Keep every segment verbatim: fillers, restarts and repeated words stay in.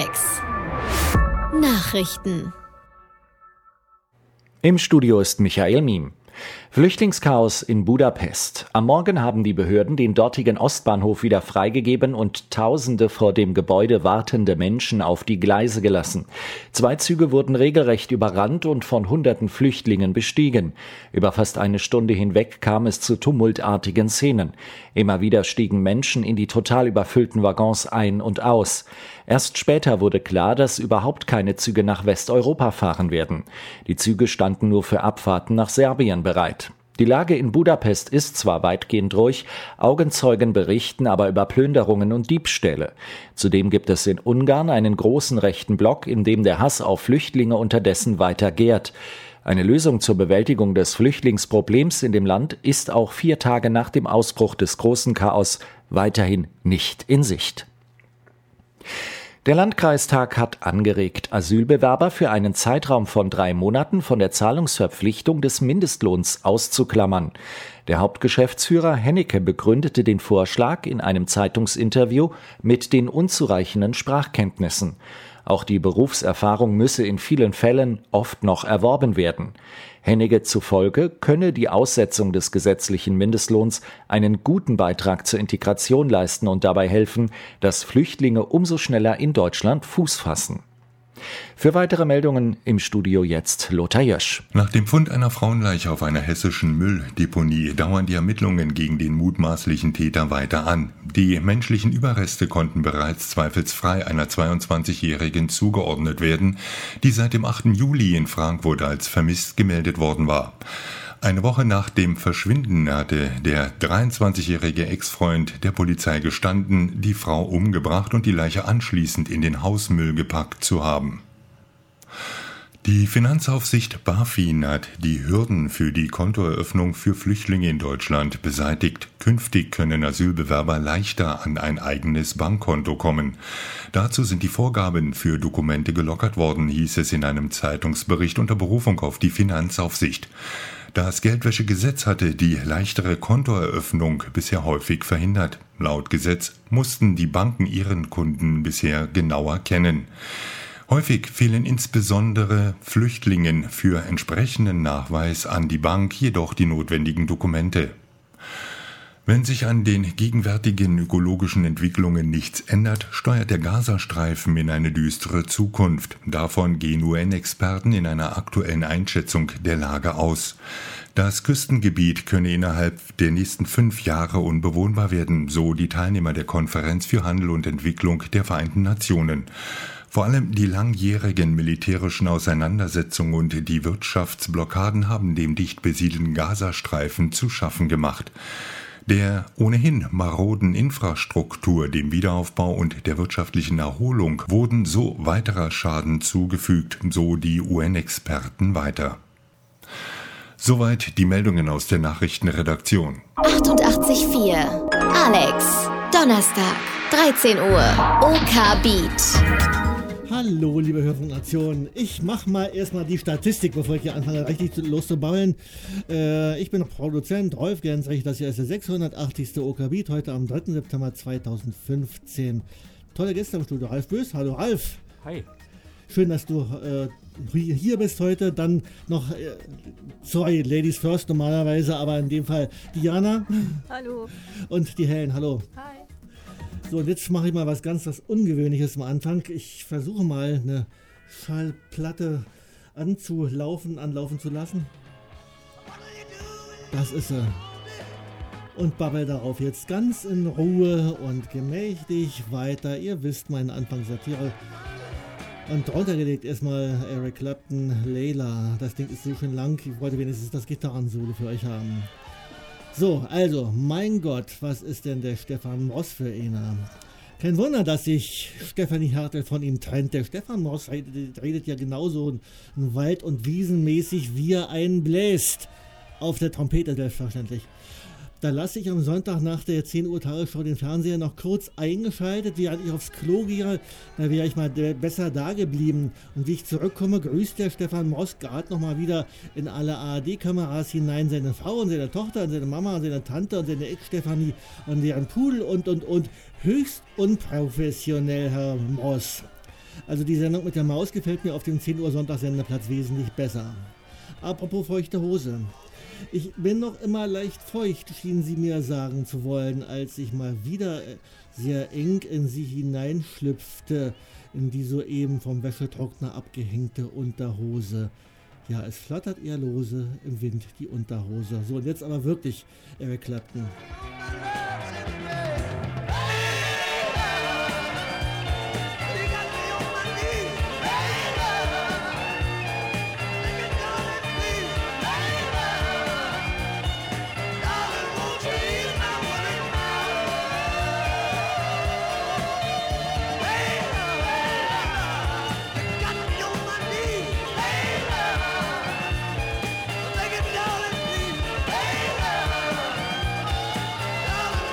Alex Nachrichten. Im Studio ist Michael Miem. Flüchtlingschaos in Budapest. Am Morgen haben die Behörden den dortigen Ostbahnhof wieder freigegeben und Tausende vor dem Gebäude wartende Menschen auf die Gleise gelassen. Zwei Züge wurden regelrecht überrannt und von hunderten Flüchtlingen bestiegen. Über fast eine Stunde hinweg kam es zu tumultartigen Szenen. Immer wieder stiegen Menschen in die total überfüllten Waggons ein und aus. Erst später wurde klar, dass überhaupt keine Züge nach Westeuropa fahren werden. Die Züge standen nur für Abfahrten nach Serbien bereit. Die Lage in Budapest ist zwar weitgehend ruhig, Augenzeugen berichten aber über Plünderungen und Diebstähle. Zudem gibt es in Ungarn einen großen rechten Block, in dem der Hass auf Flüchtlinge unterdessen weiter gärt. Eine Lösung zur Bewältigung des Flüchtlingsproblems in dem Land ist auch vier Tage nach dem Ausbruch des großen Chaos weiterhin nicht in Sicht. Der Landkreistag hat angeregt, Asylbewerber für einen Zeitraum von drei Monaten von der Zahlungsverpflichtung des Mindestlohns auszuklammern. Der Hauptgeschäftsführer Hennecke begründete den Vorschlag in einem Zeitungsinterview mit den unzureichenden Sprachkenntnissen. Auch die Berufserfahrung müsse in vielen Fällen oft noch erworben werden. Hennecke zufolge könne die Aussetzung des gesetzlichen Mindestlohns einen guten Beitrag zur Integration leisten und dabei helfen, dass Flüchtlinge umso schneller in Deutschland Fuß fassen. Für weitere Meldungen im Studio jetzt Lothar Jösch. Nach dem Fund einer Frauenleiche auf einer hessischen Mülldeponie dauern die Ermittlungen gegen den mutmaßlichen Täter weiter an. Die menschlichen Überreste konnten bereits zweifelsfrei einer zweiundzwanzigjährigen zugeordnet werden, die seit dem achten Juli in Frankfurt als vermisst gemeldet worden war. Eine Woche nach dem Verschwinden hatte der dreiundzwanzigjährige Ex-Freund der Polizei gestanden, die Frau umgebracht und die Leiche anschließend in den Hausmüll gepackt zu haben. Die Finanzaufsicht BaFin hat die Hürden für die Kontoeröffnung für Flüchtlinge in Deutschland beseitigt. Künftig können Asylbewerber leichter an ein eigenes Bankkonto kommen. Dazu sind die Vorgaben für Dokumente gelockert worden, hieß es in einem Zeitungsbericht unter Berufung auf die Finanzaufsicht. Das Geldwäschegesetz hatte die leichtere Kontoeröffnung bisher häufig verhindert. Laut Gesetz mussten die Banken ihren Kunden bisher genauer kennen. Häufig fehlen insbesondere Flüchtlingen für entsprechenden Nachweis an die Bank jedoch die notwendigen Dokumente. Wenn sich an den gegenwärtigen ökologischen Entwicklungen nichts ändert, steuert der Gazastreifen in eine düstere Zukunft. Davon gehen U N-Experten in einer aktuellen Einschätzung der Lage aus. Das Küstengebiet könne innerhalb der nächsten fünf Jahre unbewohnbar werden, so die Teilnehmer der Konferenz für Handel und Entwicklung der Vereinten Nationen. Vor allem die langjährigen militärischen Auseinandersetzungen und die Wirtschaftsblockaden haben dem dicht besiedelten Gazastreifen zu schaffen gemacht. Der ohnehin maroden Infrastruktur, dem Wiederaufbau und der wirtschaftlichen Erholung wurden so weiterer Schaden zugefügt, so die U N-Experten weiter. Soweit die Meldungen aus der Nachrichtenredaktion. achtundachtzig Komma vier Alex, Donnerstag, dreizehn Uhr, OK Beat. Hallo, liebe Hörfunknation. Ich mache mal erstmal die Statistik, bevor ich hier anfange, richtig loszubabbeln. Äh, ich bin Produzent Rolf Gensrich, das hier ist der sechshundertachtzigste OK Beat, heute am dritten September zweitausendfünfzehn. Tolle Gäste im Studio. Ralf Bös, hallo Ralf. Hi. Schön, dass du äh, hier bist heute. Dann noch, äh, sorry, Ladies first normalerweise, aber in dem Fall Diana. Hallo. Und die Helen, hallo. Hi. So, und jetzt mache ich mal was ganz was Ungewöhnliches am Anfang. Ich versuche mal eine Schallplatte anzulaufen, anlaufen zu lassen. Das ist sie. Und babbel darauf jetzt ganz in Ruhe und gemächlich weiter. Ihr wisst meinen Anfangssatire. Und drunter gelegt erstmal Eric Clapton, Layla. Das Ding ist so schön lang. Ich wollte wenigstens das Gitarrensolo für euch haben. So, also, mein Gott, was ist denn der Stefan Moss für einer? Kein Wunder, dass sich Stefanie Hertel von ihm trennt. Der Stefan Moss redet, redet ja genauso wald- und wiesenmäßig, wie er einen bläst. Auf der Trompete selbstverständlich. Da lasse ich am Sonntag nach der zehn Uhr Tagesschau den Fernseher noch kurz eingeschaltet, während ich aufs Klo gehe, da wäre ich mal besser da geblieben. Und wie ich zurückkomme, grüßt der Stefan Moss gerade nochmal wieder in alle A R D-Kameras hinein seine Frau und seine Tochter und seine Mama und seine Tante und seine Ex-Stefanie und deren Pudel und und und. Höchst unprofessionell, Herr Moss. Also die Sendung mit der Maus gefällt mir auf dem zehn Uhr Sonntagssendeplatz wesentlich besser. Apropos feuchte Hose. Ich bin noch immer leicht feucht, schienen sie mir sagen zu wollen, als ich mal wieder sehr eng in sie hineinschlüpfte, in die soeben vom Wäschetrockner abgehängte Unterhose. Ja, es flattert eher lose im Wind, die Unterhose. So, und jetzt aber wirklich Eric Clapton. Darling,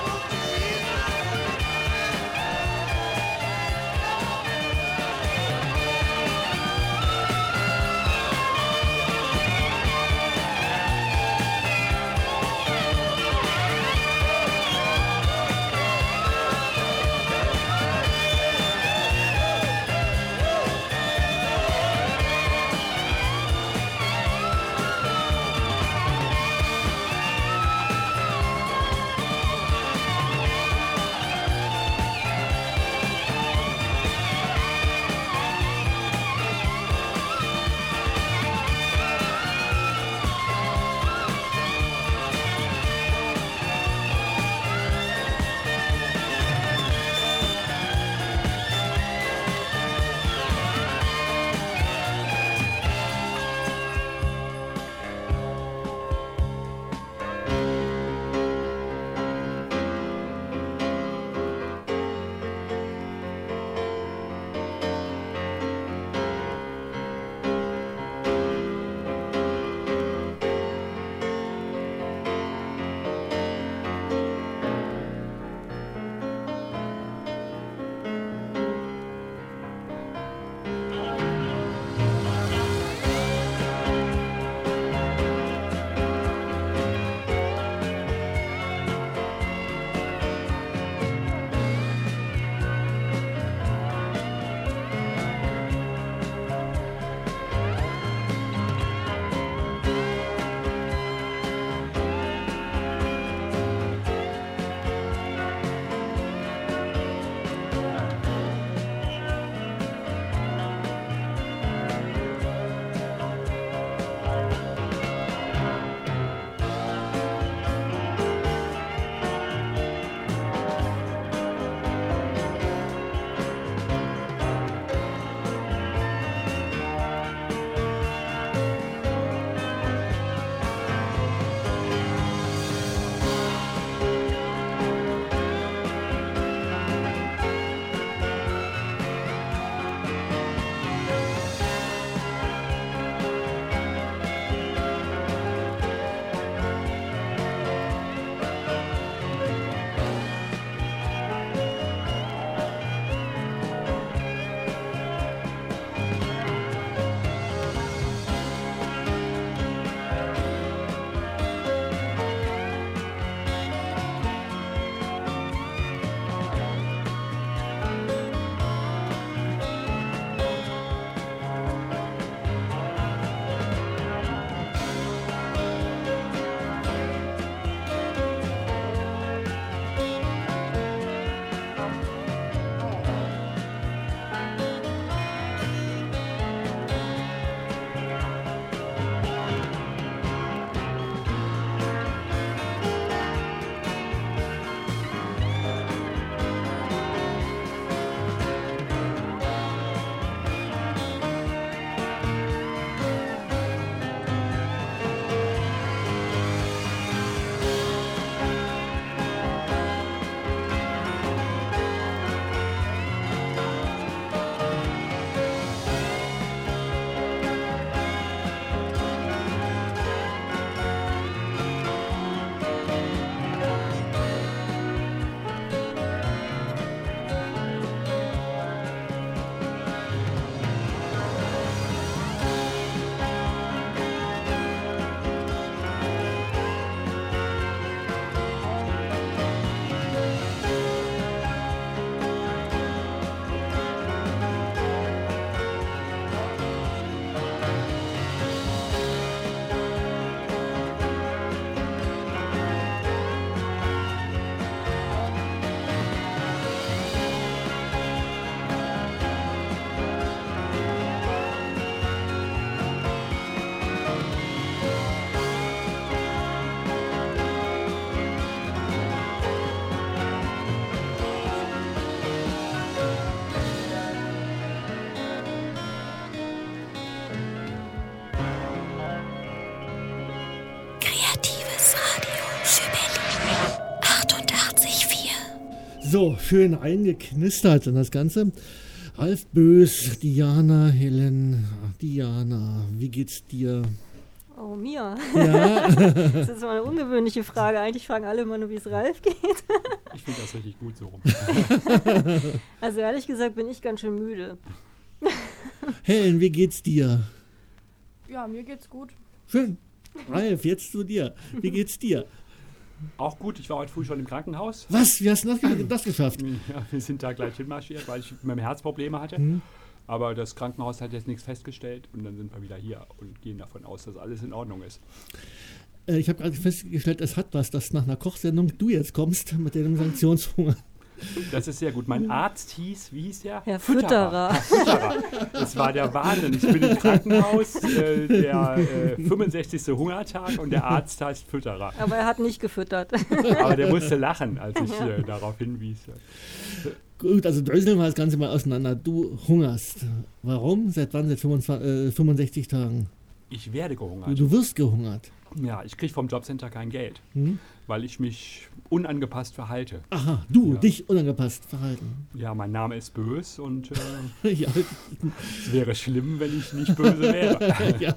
So, schön reingeknistert in das Ganze. Ralf Bös, Diana, Helen, Diana, wie geht's dir? Oh, mir? Ja. Das ist mal eine ungewöhnliche Frage. Eigentlich fragen alle immer nur, wie es Ralf geht. Ich finde das richtig gut so rum. Also ehrlich gesagt bin ich ganz schön müde. Helen, wie geht's dir? Ja, mir geht's gut. Schön. Ralf, jetzt zu dir. Wie geht's dir? Auch gut, ich war heute früh schon im Krankenhaus. Was? Wie hast du das, das geschafft? Ja, wir sind da gleich hinmarschiert, weil ich mit dem Herz Probleme hatte. Mhm. Aber das Krankenhaus hat jetzt nichts festgestellt und dann sind wir wieder hier und gehen davon aus, dass alles in Ordnung ist. Äh, ich habe gerade festgestellt, es hat was, dass nach einer Kochsendung du jetzt kommst mit dem Sanktionshunger. Das ist sehr gut. Mein Arzt hieß, wie hieß der? Herr Fütterer. Herr Fütterer. Das war der Wahnsinn. Ich bin im Krankenhaus, äh, der äh, fünfundsechzigste Hungertag und der Arzt heißt Fütterer. Aber er hat nicht gefüttert. Aber der musste lachen, als ich äh, darauf hinwies. Gut, also dröseln wir das Ganze mal auseinander. Du hungerst. Warum? Seit wann? Seit fünfundzwanzig, äh, fünfundsechzig Tagen? Ich werde Du, gehungert. du wirst gehungert. Ja, ich kriege vom Jobcenter kein Geld, Hm? weil ich mich unangepasst verhalte. Aha, du, Ja. dich unangepasst verhalten. Ja, mein Name ist Bös und äh, Ja. es wäre schlimm, wenn ich nicht böse wäre. Ja.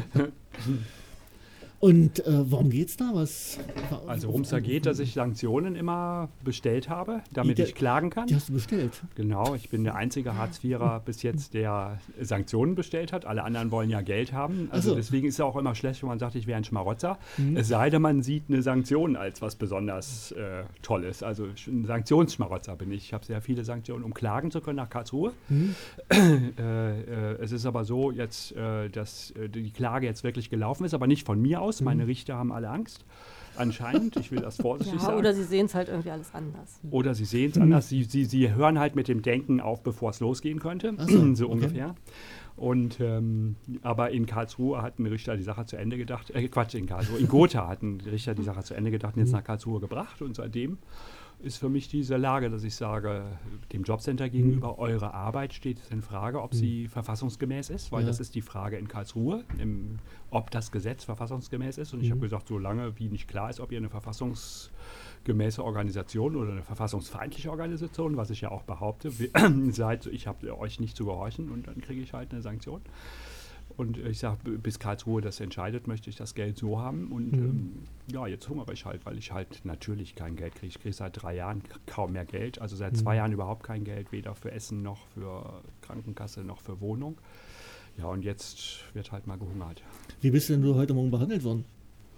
Und äh, worum geht's da? Was? Also worum es da geht, dass ich Sanktionen immer bestellt habe, damit Die- ich klagen kann. Die hast du bestellt. Genau, ich bin der einzige Hartz-Vierer bis jetzt, der Sanktionen bestellt hat. Alle anderen wollen ja Geld haben. Also Ach so. deswegen ist es auch immer schlecht, wenn man sagt, ich wäre ein Schmarotzer. Mhm. Es sei denn, man sieht eine Sanktion als was besonders äh, Tolles. Also ein Sanktionsschmarotzer bin ich. Ich habe sehr viele Sanktionen, um klagen zu können nach Karlsruhe. Mhm. Äh, äh, es ist aber so, jetzt, äh, dass äh, die Klage jetzt wirklich gelaufen ist, aber nicht von mir aus. Meine Richter haben alle Angst. Anscheinend, ich will das vorsichtig Ja, sagen. oder sie sehen es halt irgendwie alles anders. Oder sie sehen es anders. Sie, sie, sie hören halt mit dem Denken auf, bevor es losgehen könnte. Ach so, so okay. ungefähr. Und, ähm, aber in Karlsruhe hat ein Richter die Sache zu Ende gedacht. Äh, Quatsch, in Karlsruhe. In Gotha hat ein Richter die Sache zu Ende gedacht und jetzt nach Karlsruhe gebracht. Und seitdem ist für mich diese Lage, dass ich sage, dem Jobcenter gegenüber, eure Arbeit steht in Frage, ob sie verfassungsgemäß ist, weil Ja. das ist die Frage in Karlsruhe, im, ob das Gesetz verfassungsgemäß ist. Und ich habe gesagt, solange wie nicht klar ist, ob ihr eine verfassungsgemäße Organisation oder eine verfassungsfeindliche Organisation, was ich ja auch behaupte, seid, ich habe euch nicht zu gehorchen und dann kriege ich halt eine Sanktion. Und ich sage, bis Karlsruhe das entscheidet, möchte ich das Geld so haben. Und Mhm. ähm, ja, jetzt hungere ich halt, weil ich halt natürlich kein Geld kriege. Ich kriege seit drei Jahren kaum mehr Geld. Also seit Mhm. zwei Jahren überhaupt kein Geld, weder für Essen noch für Krankenkasse noch für Wohnung. Ja, und jetzt wird halt mal gehungert. Wie bist denn du heute Morgen behandelt worden?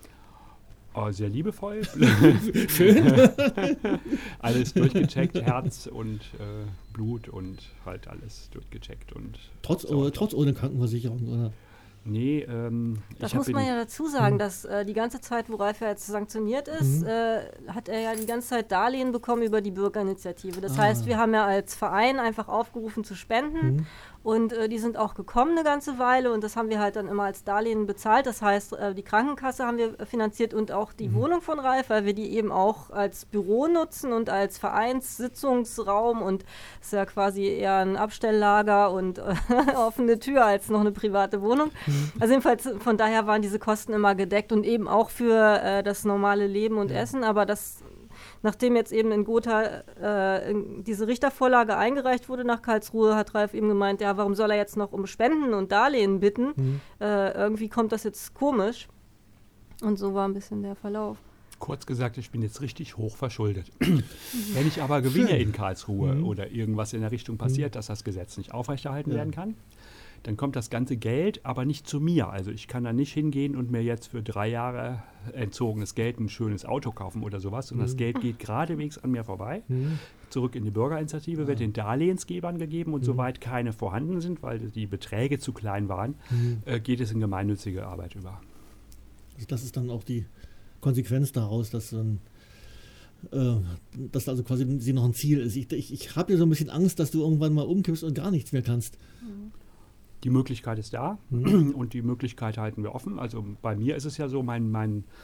Oh, sehr liebevoll. Schön. Alles durchgecheckt, Herz und äh, Blut und halt alles durchgecheckt. Und Trotz, so, oh, trotz ohne Krankenversicherung, oder? Nee, ähm, Das ich hab muss man in- ja dazu sagen, dass äh, die ganze Zeit, wo Ralf ja jetzt sanktioniert ist, Mhm. äh, hat er ja die ganze Zeit Darlehen bekommen über die Bürgerinitiative. Das Ah. heißt, wir haben ja als Verein einfach aufgerufen zu spenden Mhm. und äh, die sind auch gekommen eine ganze Weile und das haben wir halt dann immer als Darlehen bezahlt. Das heißt, äh, die Krankenkasse haben wir finanziert und auch die Mhm. Wohnung von Ralf, weil wir die eben auch als Büro nutzen und als Vereinssitzungsraum und ist ja quasi eher ein Abstelllager und äh, offene Tür als noch eine private Wohnung. Also jedenfalls von daher waren diese Kosten immer gedeckt und eben auch für äh, das normale Leben und Essen, aber das, nachdem jetzt eben in Gotha äh, in diese Richtervorlage eingereicht wurde nach Karlsruhe, hat Ralf eben gemeint, ja, warum soll er jetzt noch um Spenden und Darlehen bitten? Mhm. Äh, irgendwie kommt das jetzt komisch. Und so war ein bisschen der Verlauf. Kurz gesagt, ich bin jetzt richtig hoch verschuldet. Wenn ich aber gewinne Schön. in Karlsruhe Mhm. oder irgendwas in der Richtung passiert, dass das Gesetz nicht aufrechterhalten Ja. werden kann, dann kommt das ganze Geld aber nicht zu mir. Also ich kann da nicht hingehen und mir jetzt für drei Jahre entzogenes Geld ein schönes Auto kaufen oder sowas. Und das Mhm. Geld geht geradewegs an mir vorbei. Mhm. Zurück in die Bürgerinitiative, wird Ah. den Darlehensgebern gegeben und Mhm. soweit keine vorhanden sind, weil die Beträge zu klein waren, Mhm. äh, geht es in gemeinnützige Arbeit über. Also das ist dann auch die Konsequenz daraus, dass dann äh, dass also quasi sie noch ein Ziel ist. Ich, ich, ich habe ja so ein bisschen Angst, dass du irgendwann mal umkippst und gar nichts mehr kannst. Die Möglichkeit ist da Mhm. und die Möglichkeit halten wir offen. Also bei mir ist es ja so, mein, mein,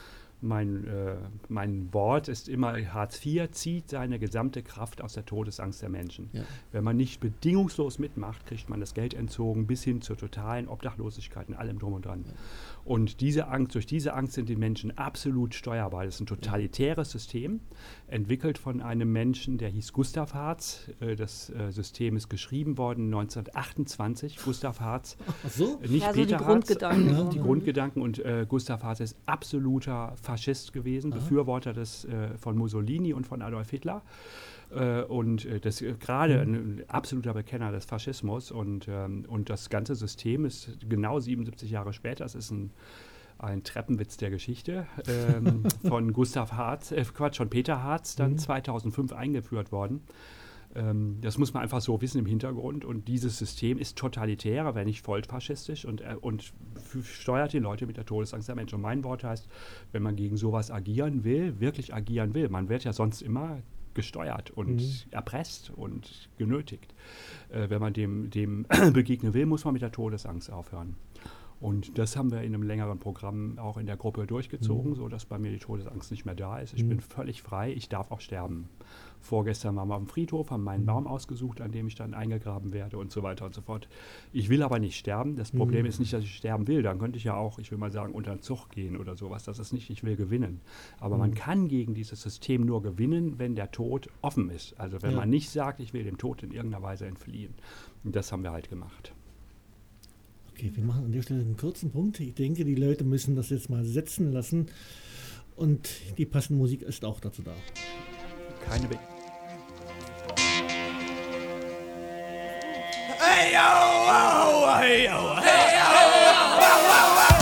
Mein, äh, mein Wort ist immer, Hartz vier zieht seine gesamte Kraft aus der Todesangst der Menschen. Ja. Wenn man nicht bedingungslos mitmacht, kriegt man das Geld entzogen bis hin zur totalen Obdachlosigkeit und allem drum und dran. Ja. Und diese Angst, durch diese Angst sind die Menschen absolut steuerbar. Das ist ein totalitäres System, entwickelt von einem Menschen, der hieß Gustav Hartz. Äh, das äh, System ist geschrieben worden neunzehnhundertachtundzwanzig. Gustav Hartz, Ach so? Äh, nicht ja, Peter so die Hartz, Grundgedanken. äh, die Grundgedanken. Und äh, Gustav Hartz ist absoluter Faschist gewesen, Aha. Befürworter des, äh, von Mussolini und von Adolf Hitler. Äh, und äh, das äh, gerade ein, ein absoluter Bekenner des Faschismus. Und, ähm, und das ganze System ist genau siebenundsiebzig Jahre später. Das ist ein Ein Treppenwitz der Geschichte ähm, von Gustav Hartz, äh, Quatsch, von Peter Hartz, dann mhm. zweitausendfünf eingeführt worden. Ähm, das muss man einfach so wissen im Hintergrund. Und dieses System ist totalitär, wenn nicht vollfaschistisch und, äh, und f- steuert die Leute mit der Todesangst der Menschen. Und mein Wort heißt, wenn man gegen sowas agieren will, wirklich agieren will, man wird ja sonst immer gesteuert und mhm. erpresst und genötigt. Äh, wenn man dem, dem begegnen will, muss man mit der Todesangst aufhören. Und das haben wir in einem längeren Programm auch in der Gruppe durchgezogen, mhm. sodass bei mir die Todesangst nicht mehr da ist. Ich mhm. bin völlig frei, ich darf auch sterben. Vorgestern waren wir am Friedhof, haben meinen Baum ausgesucht, an dem ich dann eingegraben werde und so weiter und so fort. Ich will aber nicht sterben. Das Problem mhm. ist nicht, dass ich sterben will. Dann könnte ich ja auch, ich will mal sagen, unter den Zug gehen oder sowas. Das ist nicht, ich will gewinnen. Aber mhm. man kann gegen dieses System nur gewinnen, wenn der Tod offen ist. Also wenn ja. man nicht sagt, ich will dem Tod in irgendeiner Weise entfliehen. Und das haben wir halt gemacht. Okay, wir machen an der Stelle einen kurzen Punkt. Ich denke, die Leute müssen das jetzt mal setzen lassen. Und die passende Musik ist auch dazu da. Keine Be- Hey, yo, oh, hey, yo, hey, yo, oh, oh, oh, oh.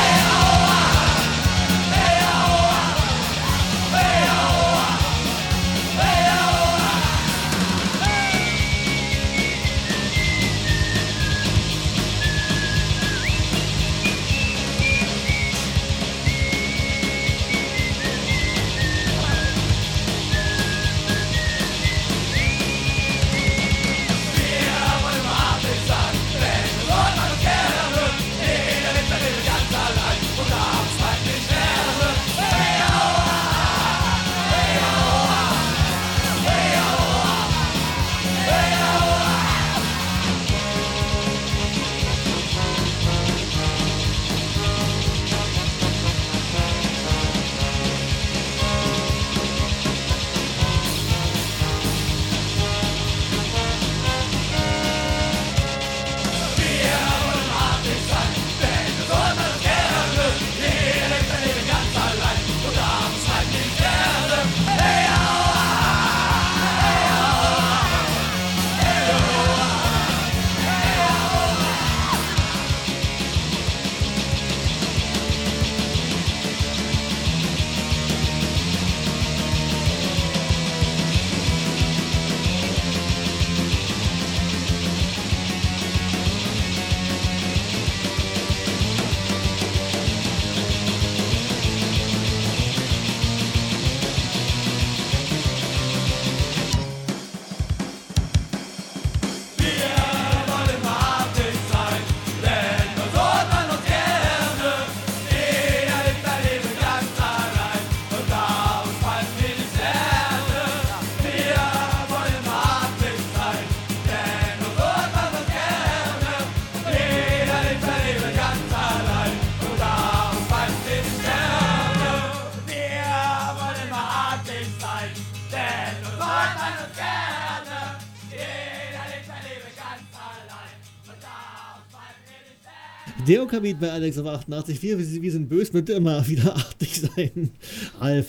Der Okabit bei Alex auf achtundachtzig Komma vier. Wir sind böse, wird immer wieder artig sein. Ralf,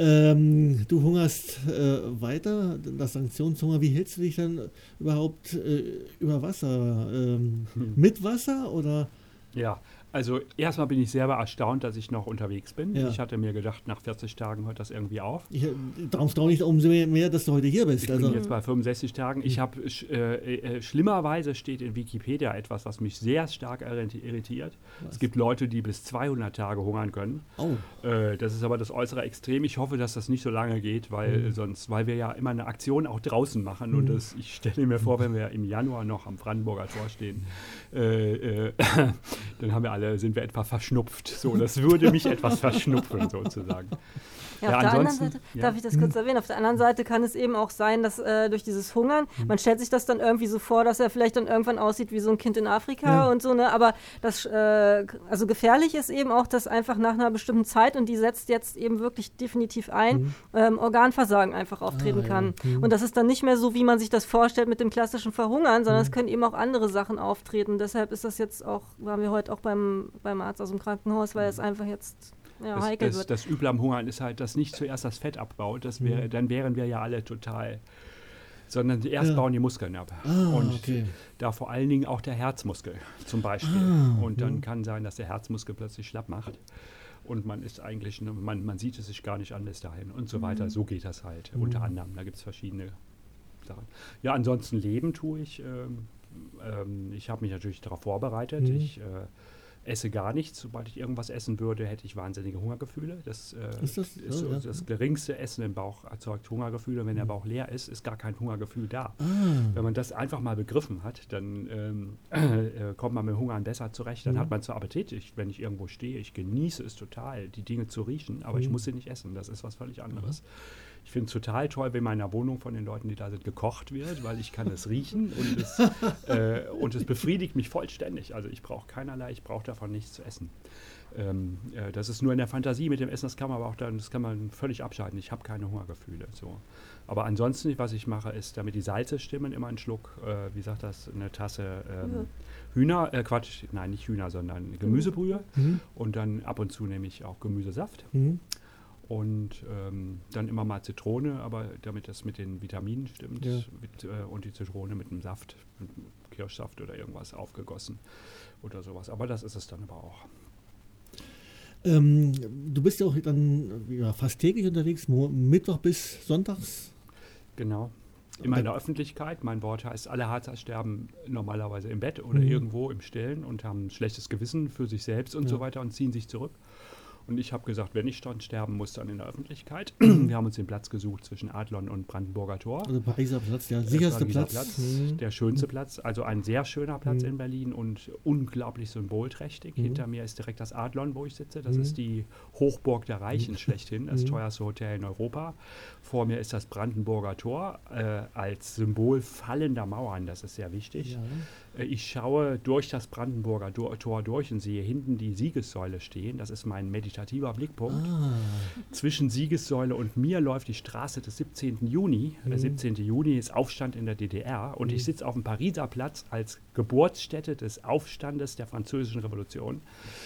ähm, du hungerst äh, weiter, das Sanktionshunger. Wie hältst du dich dann überhaupt äh, über Wasser? Ähm, hm. Mit Wasser oder? Ja, also erstmal bin ich sehr erstaunt, dass ich noch unterwegs bin. Ja. Ich hatte mir gedacht, nach vierzig Tagen hört das irgendwie auf. Ich, darum staune ich umso mehr, dass du heute hier bist. Ich also. bin jetzt bei fünfundsechzig Tagen. Ich habe, äh, äh, schlimmerweise steht in Wikipedia etwas, was mich sehr stark irritiert. Was? Es gibt Leute, die bis zweihundert Tage hungern können. Oh. Äh, das ist aber das äußere Extrem. Ich hoffe, dass das nicht so lange geht, weil mhm. sonst, weil wir ja immer eine Aktion auch draußen machen. Mhm. Und das, ich stelle mir vor, wenn wir im Januar noch am Brandenburger Tor stehen, äh, äh, dann haben wir alle alle sind wir etwa verschnupft. So, das würde mich etwas verschnupfen sozusagen. Ja, Ja, auf der anderen ansonsten- Seite, ja. darf ich das kurz erwähnen, auf der anderen Seite kann es eben auch sein, dass äh, durch dieses Hungern, man stellt sich das dann irgendwie so vor, dass er vielleicht dann irgendwann aussieht wie so ein Kind in Afrika Ja. und so, ne, aber das, äh, also gefährlich ist eben auch, dass einfach nach einer bestimmten Zeit, und die setzt jetzt eben wirklich definitiv ein, ähm, Organversagen einfach auftreten Ah, ja. kann. Mhm. Und das ist dann nicht mehr so, wie man sich das vorstellt mit dem klassischen Verhungern, sondern es können eben auch andere Sachen auftreten. Deshalb ist das jetzt auch, waren wir heute auch beim, beim Arzt aus dem Krankenhaus, weil es einfach jetzt ja, Das, heikel das, wird. das Üble am Hungern ist halt, dass nicht zuerst das Fett abbaut, das wäre, dann wären wir ja alle total, sondern erst Ja. bauen die Muskeln ab. Ah, und okay. da vor allen Dingen auch der Herzmuskel zum Beispiel. Ah, und dann kann sein, dass der Herzmuskel plötzlich schlapp macht. Und man ist eigentlich, man, man sieht es sich gar nicht an bis dahin und so weiter. So geht das halt, unter anderem. Da gibt es verschiedene Sachen. Ja, ansonsten leben tue ich. Ähm, ähm, ich habe mich natürlich darauf vorbereitet. Mhm. Ich äh, esse gar nichts. Sobald ich irgendwas essen würde, hätte ich wahnsinnige Hungergefühle. Das, äh, Ist das? ist Oh, so, ja. das geringste Essen im Bauch erzeugt Hungergefühle. Wenn der Bauch leer ist, ist gar kein Hungergefühl da. Ah, Wenn man das einfach mal begriffen hat, dann ähm, äh, kommt man mit Hungern besser zurecht. Dann Mhm. hat man zwar Appetit, ich, wenn ich irgendwo stehe, ich genieße es total, die Dinge zu riechen, aber ich Mhm. muss sie nicht essen. Das ist was völlig anderes. Ich finde es total toll, wenn in meiner Wohnung von den Leuten, die da sind, gekocht wird, weil ich kann es riechen und es, äh, und es befriedigt mich vollständig. Also ich brauche keinerlei, ich brauche davon nichts zu essen. Ähm, äh, das ist nur in der Fantasie mit dem Essen, das kann man aber auch dann, das kann man völlig abschalten. Ich habe keine Hungergefühle. So. Aber ansonsten, was ich mache, ist, damit die Salze stimmen, immer einen Schluck, äh, wie sagt das, eine Tasse ähm, Hühner, äh, Quatsch, nein, nicht Hühner, sondern Gemüsebrühe. Mhm. Und dann ab und zu nehme ich auch Gemüsesaft. Mhm. Und ähm, dann immer mal Zitrone, aber damit das mit den Vitaminen stimmt. Ja. Mit, äh, und die Zitrone mit einem Saft, mit einem Kirschsaft oder irgendwas aufgegossen oder sowas. Aber das ist es dann aber auch. Ähm, du bist ja auch dann ja, fast täglich unterwegs, Mo Mittwoch bis Sonntags. Genau. Immer in der Öffentlichkeit. Mein Wort heißt, alle Harzer sterben normalerweise im Bett oder Mhm. irgendwo im Stillen und haben ein schlechtes Gewissen für sich selbst und Ja. so weiter und ziehen sich zurück. Und ich habe gesagt, wenn ich dann sterben muss, dann in der Öffentlichkeit. Wir haben uns den Platz gesucht zwischen Adlon und Brandenburger Tor. Also Pariser Platz, der Der sicherste Pariser Platz. Platz, Mhm. der schönste Platz, also ein sehr schöner Platz Mhm. in Berlin und unglaublich symbolträchtig. Mhm. Hinter mir ist direkt das Adlon, wo ich sitze. Das Mhm. ist die Hochburg der Reichen schlechthin, das Mhm. teuerste Hotel in Europa. Vor mir ist das Brandenburger Tor äh, als Symbol fallender Mauern, das ist sehr wichtig. Ja. Äh, Ich schaue durch das Brandenburger Do- Tor durch und sehe hinten die Siegessäule stehen. Das ist mein meditativer Blickpunkt. Ah, Zwischen Siegessäule und mir läuft die Straße des siebzehnten Juni. Der siebzehnte Juni ist Aufstand in der D D R und ich sitze auf dem Pariser Platz als Geburtsstätte des Aufstandes der Französischen Revolution.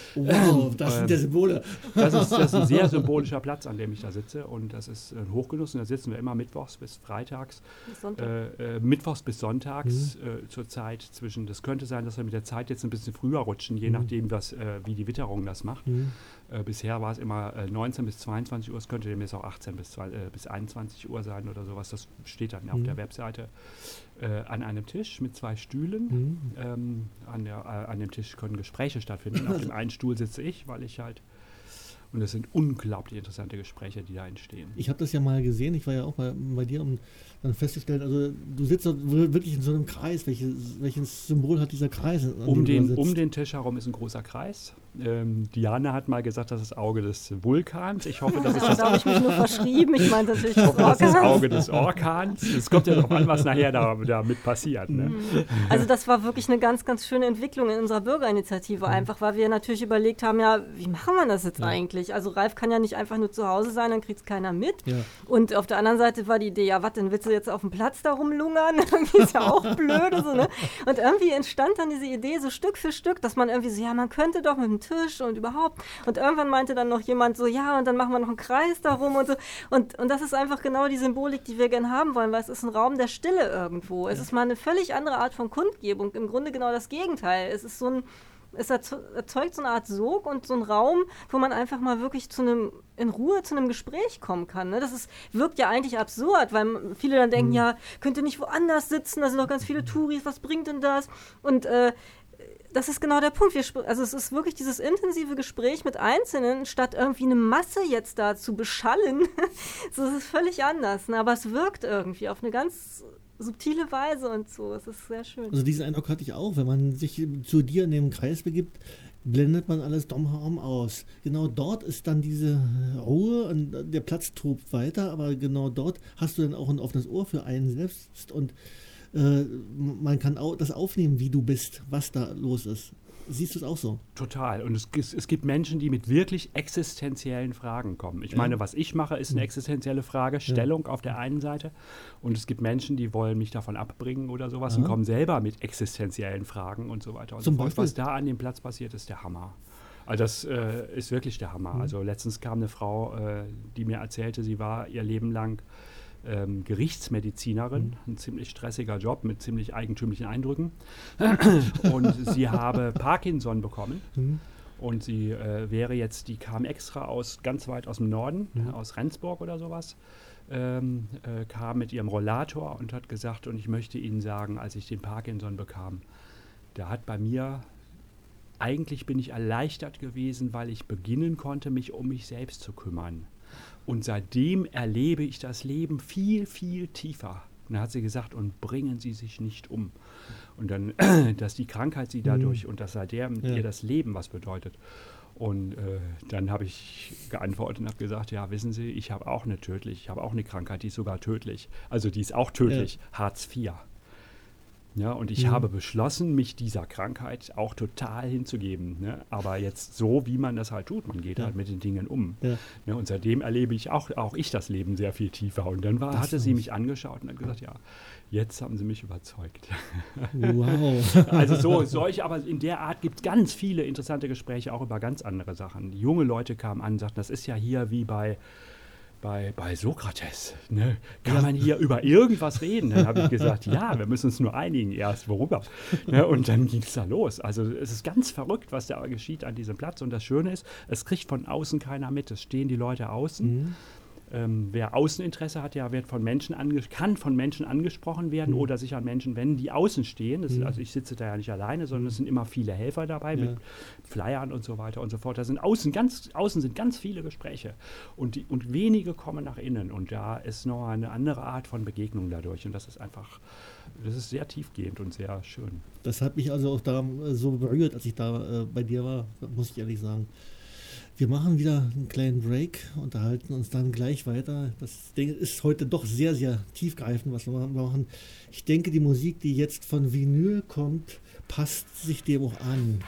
wow, das Ähm, sind ja Symbole. Das ist, das ist ein sehr symbolischer Platz, an dem ich da sitze und das ist ein Hochgenuss. Und da sitzen wir immer mittwochs bis freitags, Bis Sonntag. äh, äh, mittwochs bis sonntags äh, zur Zeit zwischen, das könnte sein, dass wir mit der Zeit jetzt ein bisschen früher rutschen, je nachdem, was, äh, wie die Witterung das macht. Mhm. Äh, bisher war es immer äh, neunzehn bis zweiundzwanzig Uhr, es könnte demnächst auch achtzehn bis, zwei, äh, bis einundzwanzig Uhr sein oder sowas, das steht dann auf Mhm. der Webseite, äh, an einem Tisch mit zwei Stühlen. Mhm. Ähm, an, der, äh, an dem Tisch können Gespräche stattfinden. Auf dem einen Stuhl sitze ich, weil ich halt, und es sind unglaublich interessante Gespräche, die da entstehen. Ich habe das ja mal gesehen, ich war ja auch bei, bei dir, um dann festzustellen, also du sitzt dort wirklich in so einem Kreis. Welches, welches Symbol hat dieser Kreis? an dem Um du da den, sitzt? um den Tisch herum ist ein großer Kreis. Ähm, Diana hat mal gesagt, das ist das Auge des Vulkans. Ich hoffe, das ist das, Da habe ich mich nur verschrieben. Ich meinte natürlich das das, ist das Orkan. Auge des Orkans. Es kommt ja darauf an, was nachher da, damit passiert. Ne? Also das war wirklich eine ganz, ganz schöne Entwicklung in unserer Bürgerinitiative, einfach weil wir natürlich überlegt haben, ja, wie machen wir das jetzt eigentlich? Also Ralf kann ja nicht einfach nur zu Hause sein, dann kriegt es keiner mit. Ja. Und auf der anderen Seite war die Idee, ja, was denn, willst du jetzt auf dem Platz da rumlungern? Irgendwie ist ja auch blöd. So, ne? Und irgendwie entstand dann diese Idee so Stück für Stück, dass man irgendwie so, ja, man könnte doch mit dem Tisch und überhaupt. Und irgendwann meinte dann noch jemand so, ja, und dann machen wir noch einen Kreis darum und so. Und, und das ist einfach genau die Symbolik, die wir gerne haben wollen, weil es ist ein Raum der Stille irgendwo. Es ist mal eine völlig andere Art von Kundgebung. Im Grunde genau das Gegenteil. Es ist so ein Es erzeugt so eine Art Sog und so einen Raum, wo man einfach mal wirklich zu einem, in Ruhe zu einem Gespräch kommen kann. Ne? Das ist, wirkt ja eigentlich absurd, weil viele dann denken, mhm. ja, könnt ihr nicht woanders sitzen, da sind doch ganz viele Touris, was bringt denn das? Und äh, das ist genau der Punkt. Wir, also es ist wirklich dieses intensive Gespräch mit Einzelnen, statt irgendwie eine Masse jetzt da zu beschallen. So, es ist völlig anders, ne? Aber es wirkt irgendwie auf eine ganz subtile Weise und so. Es ist sehr schön. Also diesen Eindruck hatte ich auch, wenn man sich zu dir in den Kreis begibt, blendet man alles drumherum aus. Genau dort ist dann diese Ruhe und der Platz tobt weiter, aber genau dort hast du dann auch ein offenes Ohr für einen selbst und äh, man kann auch das aufnehmen, wie du bist, was da los ist. Siehst du es auch so? Total. Und es, es, es gibt Menschen, die mit wirklich existenziellen Fragen kommen. Ich Ja. meine, was ich mache, ist eine existenzielle Frage, Stellung auf der einen Seite. Und es gibt Menschen, die wollen mich davon abbringen oder sowas Aha. und kommen selber mit existenziellen Fragen und so weiter und Zum so fort. Beispiel? Was da an dem Platz passiert, ist der Hammer. Also das äh, ist wirklich der Hammer. Mhm. Also letztens kam eine Frau, äh, die mir erzählte, sie war ihr Leben lang ähm, Gerichtsmedizinerin, ein ziemlich stressiger Job mit ziemlich eigentümlichen Eindrücken. Und sie habe Parkinson bekommen. Mhm. Und sie äh, wäre jetzt, die kam extra aus ganz weit aus dem Norden, Mhm. aus Rendsburg oder sowas, ähm, äh, kam mit ihrem Rollator und hat gesagt, und ich möchte Ihnen sagen, als ich den Parkinson bekam, da hat bei mir, eigentlich bin ich erleichtert gewesen, weil ich beginnen konnte, mich um mich selbst zu kümmern. Und seitdem erlebe ich das Leben viel, viel tiefer. Und da hat sie gesagt, und bringen Sie sich nicht um. Und dann, dass die Krankheit sie dadurch und dass seitdem Ja. ihr das Leben was bedeutet. Und äh, dann habe ich geantwortet und habe gesagt, ja, wissen Sie, ich habe auch eine tödlich, ich habe auch eine Krankheit, die ist sogar tödlich. Also die ist auch tödlich, Hartz vier. Ja, und ich Mhm. habe beschlossen, mich dieser Krankheit auch total hinzugeben. Ne? Aber jetzt so, wie man das halt tut. Man geht Ja. halt mit den Dingen um. Ja. Ne? Und seitdem erlebe ich auch, auch ich das Leben sehr viel tiefer. Und dann war, Das hatte sie glaub mich angeschaut und hat gesagt, ja, jetzt haben sie mich überzeugt. Wow. Also so, solche, aber in der Art gibt es ganz viele interessante Gespräche auch über ganz andere Sachen. Junge Leute kamen an und sagten, das ist ja hier wie bei Bei, bei Sokrates, ne? Kann man hier über irgendwas reden? Dann habe ich gesagt, ja, wir müssen uns nur einigen erst, worüber. Ne? Und dann ging es da los. Also es ist ganz verrückt, was da geschieht an diesem Platz. Und das Schöne ist, es kriegt von außen keiner mit. Es stehen die Leute außen. Mhm. Ähm, wer Außeninteresse hat, ja, wird von Menschen ange- kann von Menschen angesprochen werden Mhm. oder sich an Menschen wenden, die außen stehen. Das ist, Mhm. also ich sitze da ja nicht alleine, sondern es sind immer viele Helfer dabei Ja. mit Flyern und so weiter und so fort. Da sind außen ganz, außen sind ganz viele Gespräche und, die, und wenige kommen nach innen und da ist noch eine andere Art von Begegnung dadurch und das ist einfach, das ist sehr tiefgehend und sehr schön. Das hat mich also auch da äh, so berührt, als ich da äh, bei dir war, muss ich ehrlich sagen. Wir machen wieder einen kleinen Break, unterhalten uns dann gleich weiter. Das Ding ist heute doch sehr, sehr tiefgreifend, was wir machen. Ich denke, die Musik, die jetzt von Vinyl kommt, passt sich dem auch an.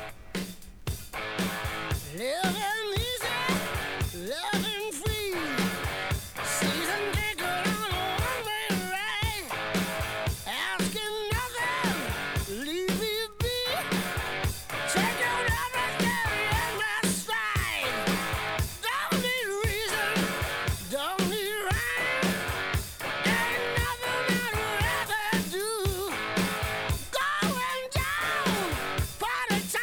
Living easy, living free. Season ticket on a one-way ride. Asking nothing, leave me be. Take your love and carry in my stride. Don't need reason, don't need rhyme. Ain't nothing I'd rather do. Going down, party time.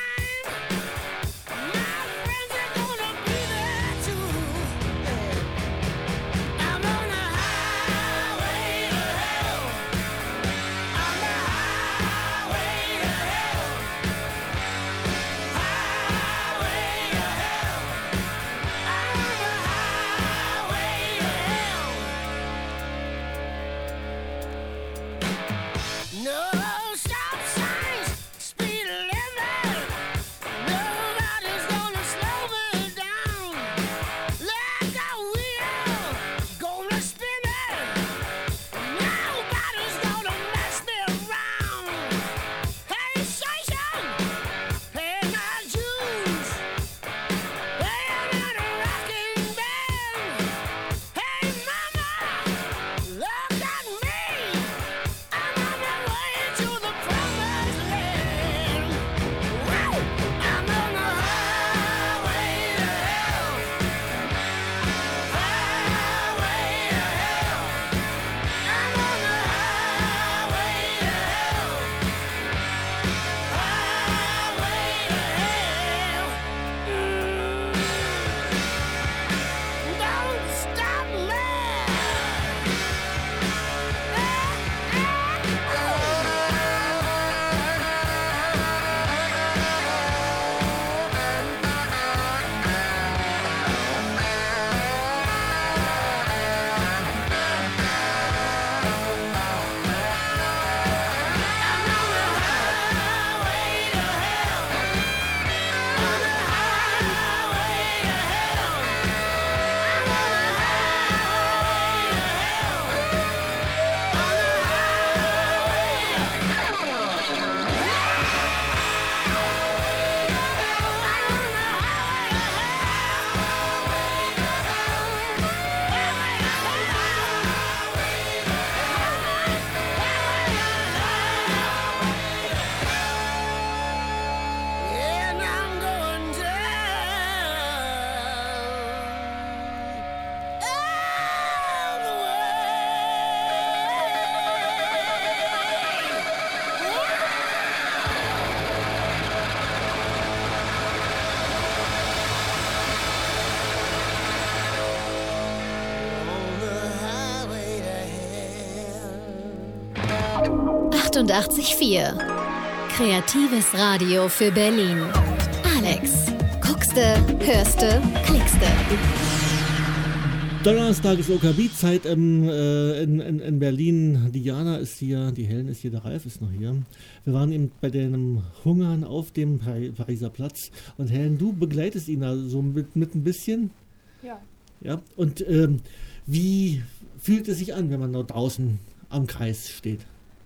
achtundachtzig Komma vier. Kreatives Radio für Berlin. Alex, guckste, hörste, klickste. Donnerstag ist O K B-Zeit ähm, äh, in, in, in Berlin. Diana ist hier, die Helen ist hier, der Ralf ist noch hier. Wir waren eben bei dem Hungern auf dem Pariser Platz. Und Helen, du begleitest ihn da so mit, mit ein bisschen. Ja. Ja. Und ähm, wie fühlt es sich an, wenn man da draußen am Kreis steht?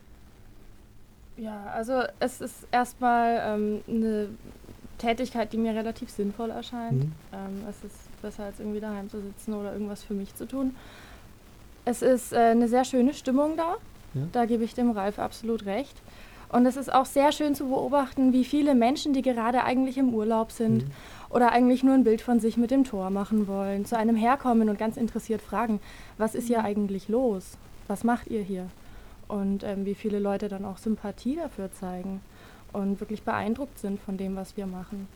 Ja, also es ist erstmal ähm, eine Tätigkeit, die mir relativ sinnvoll erscheint. Mhm. Ähm, es ist besser, als irgendwie daheim zu sitzen oder irgendwas für mich zu tun. Es ist äh, eine sehr schöne Stimmung da. Ja. Da gebe ich dem Ralf absolut recht. Und es ist auch sehr schön zu beobachten, wie viele Menschen, die gerade eigentlich im Urlaub sind mhm. oder eigentlich nur ein Bild von sich mit dem Tor machen wollen, zu einem herkommen und ganz interessiert fragen, was ist hier eigentlich los? Was macht ihr hier? Und ähm, wie viele Leute dann auch Sympathie dafür zeigen und wirklich beeindruckt sind von dem, was wir machen.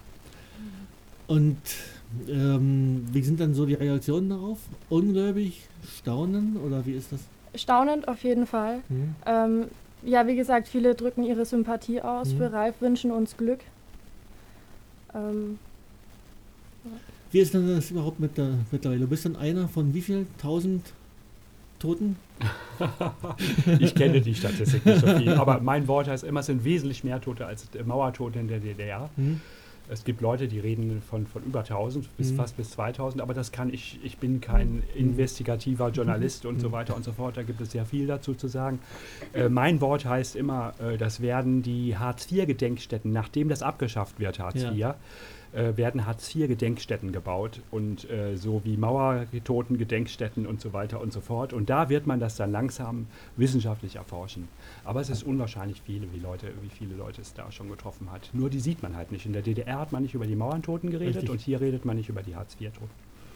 Und ähm, wie sind dann so die Reaktionen darauf? Ungläubig, staunen oder wie ist das? Staunend auf jeden Fall. Mhm. Ähm, ja, wie gesagt, viele drücken ihre Sympathie aus. Mhm. Für Ralf wünschen uns Glück. Ähm, ja. Wie ist denn das überhaupt mit der, mittlerweile? Du bist dann einer von wie viel? Tausend Toten? Ich kenne die Statistik nicht so viel, aber mein Wort heißt immer, es sind wesentlich mehr Tote als Mauertote in der D D R. Mhm. Es gibt Leute, die reden von, von über tausend bis mhm. fast bis zweitausend, aber das kann ich, ich bin kein mhm. investigativer Journalist und mhm. so weiter und so fort, da gibt es sehr viel dazu zu sagen. Äh, mein Wort heißt immer, äh, das werden die Hartz vier Gedenkstätten, nachdem das abgeschafft wird, Hartz vier, ja. äh, werden Hartz vier Gedenkstätten gebaut und äh, so wie Mauertoten Gedenkstätten und so weiter und so fort. Und da wird man das dann langsam wissenschaftlich erforschen. Aber es ist unwahrscheinlich viele, wie, Leute, wie viele Leute es da schon getroffen hat. Nur die sieht man halt nicht. In der D D R hat man nicht über die Mauerntoten geredet. Richtig. Und hier redet man nicht über die Hartz vier Toten.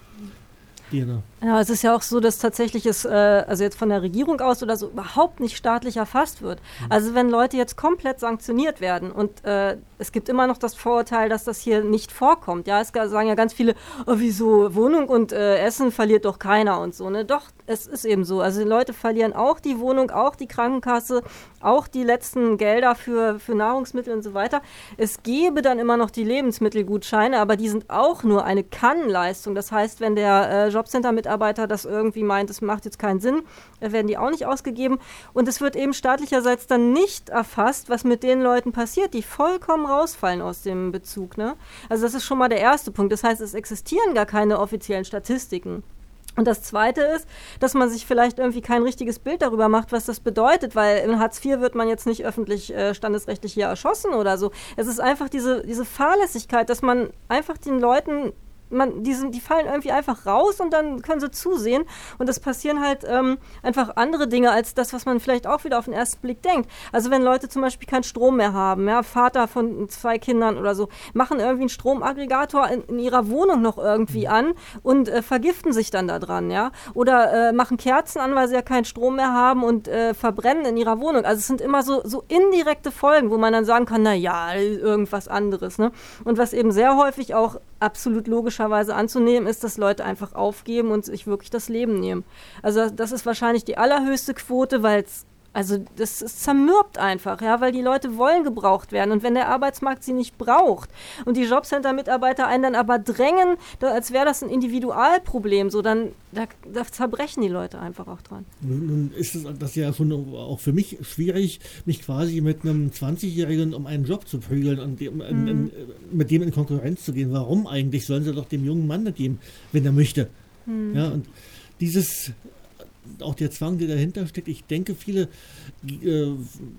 Genau. Ja, es ist ja auch so, dass tatsächlich es, äh, also jetzt von der Regierung aus oder so, überhaupt nicht staatlich erfasst wird. Mhm. Also wenn Leute jetzt komplett sanktioniert werden und äh, es gibt immer noch das Vorurteil, dass das hier nicht vorkommt. Ja, es sagen ja ganz viele, oh, wieso Wohnung und äh, Essen verliert doch keiner und so. Ne? Doch, es ist eben so. Also die Leute verlieren auch die Wohnung, auch die Krankenkasse, auch die letzten Gelder für, für Nahrungsmittel und so weiter. Es gäbe dann immer noch die Lebensmittelgutscheine, aber die sind auch nur eine Kannleistung. Das heißt, wenn der äh, Jobcenter-Mitarbeiter das irgendwie meint, es macht jetzt keinen Sinn, äh, werden die auch nicht ausgegeben. Und es wird eben staatlicherseits dann nicht erfasst, was mit den Leuten passiert, die vollkommen rausfallen aus dem Bezug. Ne? Also das ist schon mal der erste Punkt. Das heißt, es existieren gar keine offiziellen Statistiken. Und das Zweite ist, dass man sich vielleicht irgendwie kein richtiges Bild darüber macht, was das bedeutet, weil in Hartz vier wird man jetzt nicht öffentlich äh, standesrechtlich hier erschossen oder so. Es ist einfach diese, diese Fahrlässigkeit, dass man einfach den Leuten, man, die, sind, die fallen irgendwie einfach raus und dann können sie zusehen und es passieren halt ähm, einfach andere Dinge als das, was man vielleicht auch wieder auf den ersten Blick denkt. Also wenn Leute zum Beispiel keinen Strom mehr haben, ja, Vater von zwei Kindern oder so, machen irgendwie einen Stromaggregator in, in ihrer Wohnung noch irgendwie an und äh, vergiften sich dann da dran, ja, oder äh, machen Kerzen an, weil sie ja keinen Strom mehr haben und äh, verbrennen in ihrer Wohnung. Also es sind immer so, so indirekte Folgen, wo man dann sagen kann, na ja, irgendwas anderes, ne? Und was eben sehr häufig auch absolut logischerweise anzunehmen ist, dass Leute einfach aufgeben und sich wirklich das Leben nehmen. Also das ist wahrscheinlich die allerhöchste Quote, weil es, also das, das zermürbt einfach, ja, weil die Leute wollen gebraucht werden und wenn der Arbeitsmarkt sie nicht braucht und die Jobcenter-Mitarbeiter einen dann aber drängen, da, als wäre das ein Individualproblem, so dann da, da zerbrechen die Leute einfach auch dran. Nun ist es das ja schon auch für mich schwierig, mich quasi mit einem zwanzigjährigen um einen Job zu prügeln und dem, mhm. in, in, mit dem in Konkurrenz zu gehen. Warum eigentlich? Sollen sie doch dem jungen Mann das geben, wenn er möchte. Mhm. Ja, und dieses auch der Zwang, der dahinter steckt. Ich denke, viele äh,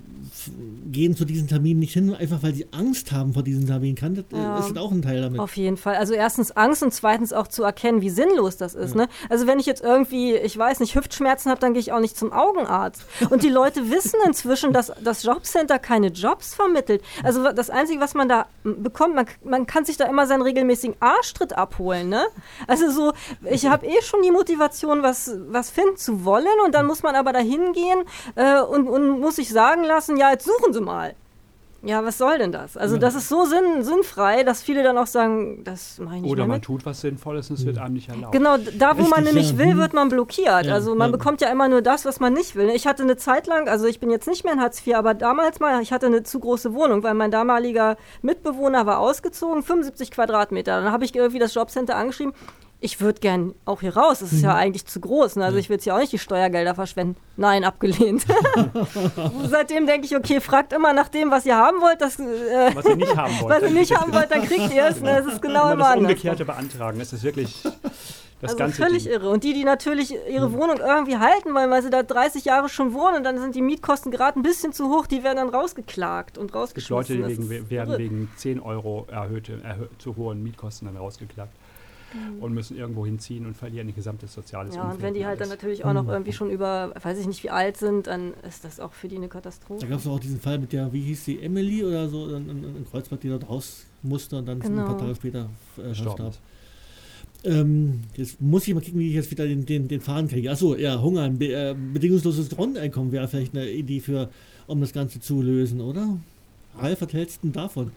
gehen zu diesen Terminen nicht hin, einfach weil sie Angst haben vor diesen Terminen. Kann das, ja. Ist das auch ein Teil damit? Auf jeden Fall. Also erstens Angst und zweitens auch zu erkennen, wie sinnlos das ist. Ja. Ne? Also wenn ich jetzt irgendwie, ich weiß nicht, Hüftschmerzen habe, dann gehe ich auch nicht zum Augenarzt. Und die Leute wissen inzwischen, dass das Jobcenter keine Jobs vermittelt. Also das Einzige, was man da bekommt, man, man kann sich da immer seinen regelmäßigen Arschtritt abholen. Ne? Also so, ich habe eh schon die Motivation, was, was finden zu wollen und dann muss man aber da hingehen äh, und, und muss sich sagen lassen, ja, jetzt suchen Sie mal. Ja, was soll denn das? Also ja. das ist so sinn, sinnfrei, dass viele dann auch sagen, das mache ich nicht Oder mehr man mit. tut was Sinnvolles und es wird einem nicht erlaubt. Genau, da wo Richtig, man nämlich ja. will, wird man blockiert. Ja, also man ja. bekommt ja immer nur das, was man nicht will. Ich hatte eine Zeit lang, also ich bin jetzt nicht mehr in Hartz vier, aber damals mal, ich hatte eine zu große Wohnung, weil mein damaliger Mitbewohner war ausgezogen, fünfundsiebzig Quadratmeter. Dann habe ich irgendwie das Jobcenter angeschrieben, ich würde gern auch hier raus, das ist mhm. ja eigentlich zu groß. Ne? Also ja. ich will jetzt ja auch nicht die Steuergelder verschwenden. Nein, abgelehnt. Seitdem denke ich, okay, fragt immer nach dem, was ihr haben wollt. Das, äh, was ihr nicht haben wollt. Was ihr nicht haben wollt, dann kriegt ihr es. Ne? Das ist genau immer, immer das anders. Umgekehrte beantragen, das ist wirklich das also ganze völlig Ding. irre. Und die, die natürlich ihre Wohnung irgendwie halten wollen, weil sie da dreißig Jahre schon wohnen und dann sind die Mietkosten gerade ein bisschen zu hoch, die werden dann rausgeklagt und rausgeschmissen. Es gibt Leute, die wegen, werden irre. wegen zehn Euro erhöhte, erhö- zu hohen Mietkosten dann rausgeklagt. Mhm. Und müssen irgendwo hinziehen und verlieren ihr gesamtes soziales Ja, Umfeld. und wenn die halt dann natürlich auch noch Mhm. irgendwie schon über, weiß ich nicht, wie alt sind, dann ist das auch für die eine Katastrophe. Da gab es auch diesen Fall mit der, wie hieß sie, Emily oder so, in, in, in Kreuzberg, die dort raus musste und dann Genau. ein paar Tage später äh, Gestorben verstarb. ist. Ähm, jetzt muss ich mal kicken, wie ich jetzt wieder den, den, den Faden kriege. Achso, ja, Hunger, ein be äh, bedingungsloses Grundeinkommen wäre vielleicht eine Idee für, um das Ganze zu lösen, oder? Ralf, was hältst du denn davon?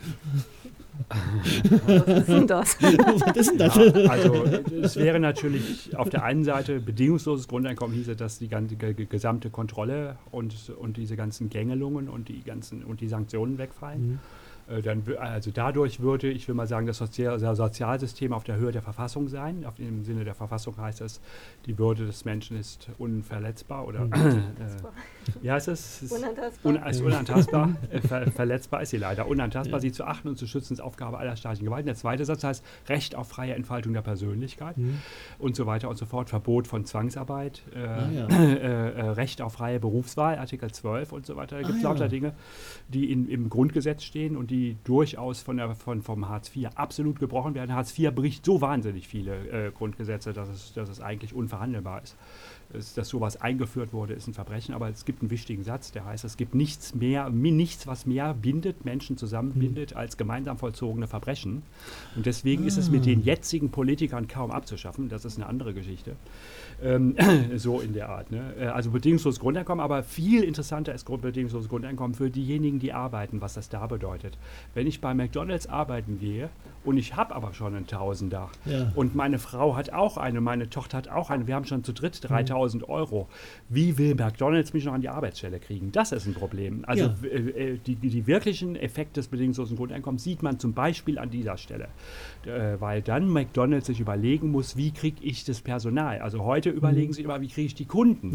Was ist denn das? Was ist denn das? Ja, also es wäre natürlich auf der einen Seite bedingungsloses Grundeinkommen, hieße, dass die ganze g- gesamte Kontrolle und, und diese ganzen Gängelungen und die ganzen und die Sanktionen wegfallen. Mhm. Äh, dann, w- also dadurch würde, ich will mal sagen, das Sozial- das Sozialsystem auf der Höhe der Verfassung sein. Auf, Im Sinne der Verfassung heißt es, die Würde des Menschen ist unverletzbar oder Mhm. äh, wie heißt es? Ist Unantastbar. Un, ist unantastbar. äh, ver, verletzbar ist sie leider. Unantastbar, ja. Sie zu achten und zu schützen, ist Aufgabe aller staatlichen Gewalten. Der zweite Satz heißt Recht auf freie Entfaltung der Persönlichkeit Mhm. und so weiter und so fort. Verbot von Zwangsarbeit, äh, Ah, ja. äh, äh, Recht auf freie Berufswahl, Artikel zwölf und so weiter. Da gibt es Ah, lauter ja. Dinge, die in, im Grundgesetz stehen und die durchaus von der, von, vom Hartz vier absolut gebrochen werden. Hartz vier bricht so wahnsinnig viele äh, Grundgesetze, dass es, dass es eigentlich unverhandelbar ist. Es, dass sowas eingeführt wurde, ist ein Verbrechen, aber es gibt einen wichtigen Satz, der heißt, es gibt nichts mehr, mi- nichts, was mehr bindet, Menschen zusammenbindet, als gemeinsam vollzogene Verbrechen. Und deswegen Ah. ist es mit den jetzigen Politikern kaum abzuschaffen. Das ist eine andere Geschichte. Ähm, so in der Art. Ne? Äh, Also bedingungsloses Grundeinkommen, aber viel interessanter ist Grund- bedingungsloses Grundeinkommen für diejenigen, die arbeiten, was das da bedeutet. Wenn ich bei McDonalds arbeiten gehe und ich habe aber schon einen Tausender Ja. und meine Frau hat auch eine, meine Tochter hat auch eine, wir haben schon zu dritt dreitausend Euro. Wie will McDonalds mich noch an die Arbeitsstelle kriegen? Das ist ein Problem. Also Ja. w- äh, die, die wirklichen Effekte des bedingungslosen Grundeinkommens sieht man zum Beispiel an dieser Stelle. Äh, weil dann McDonalds sich überlegen muss, wie kriege ich das Personal? Also heute überlegen sie immer, wie kriege ich die Kunden?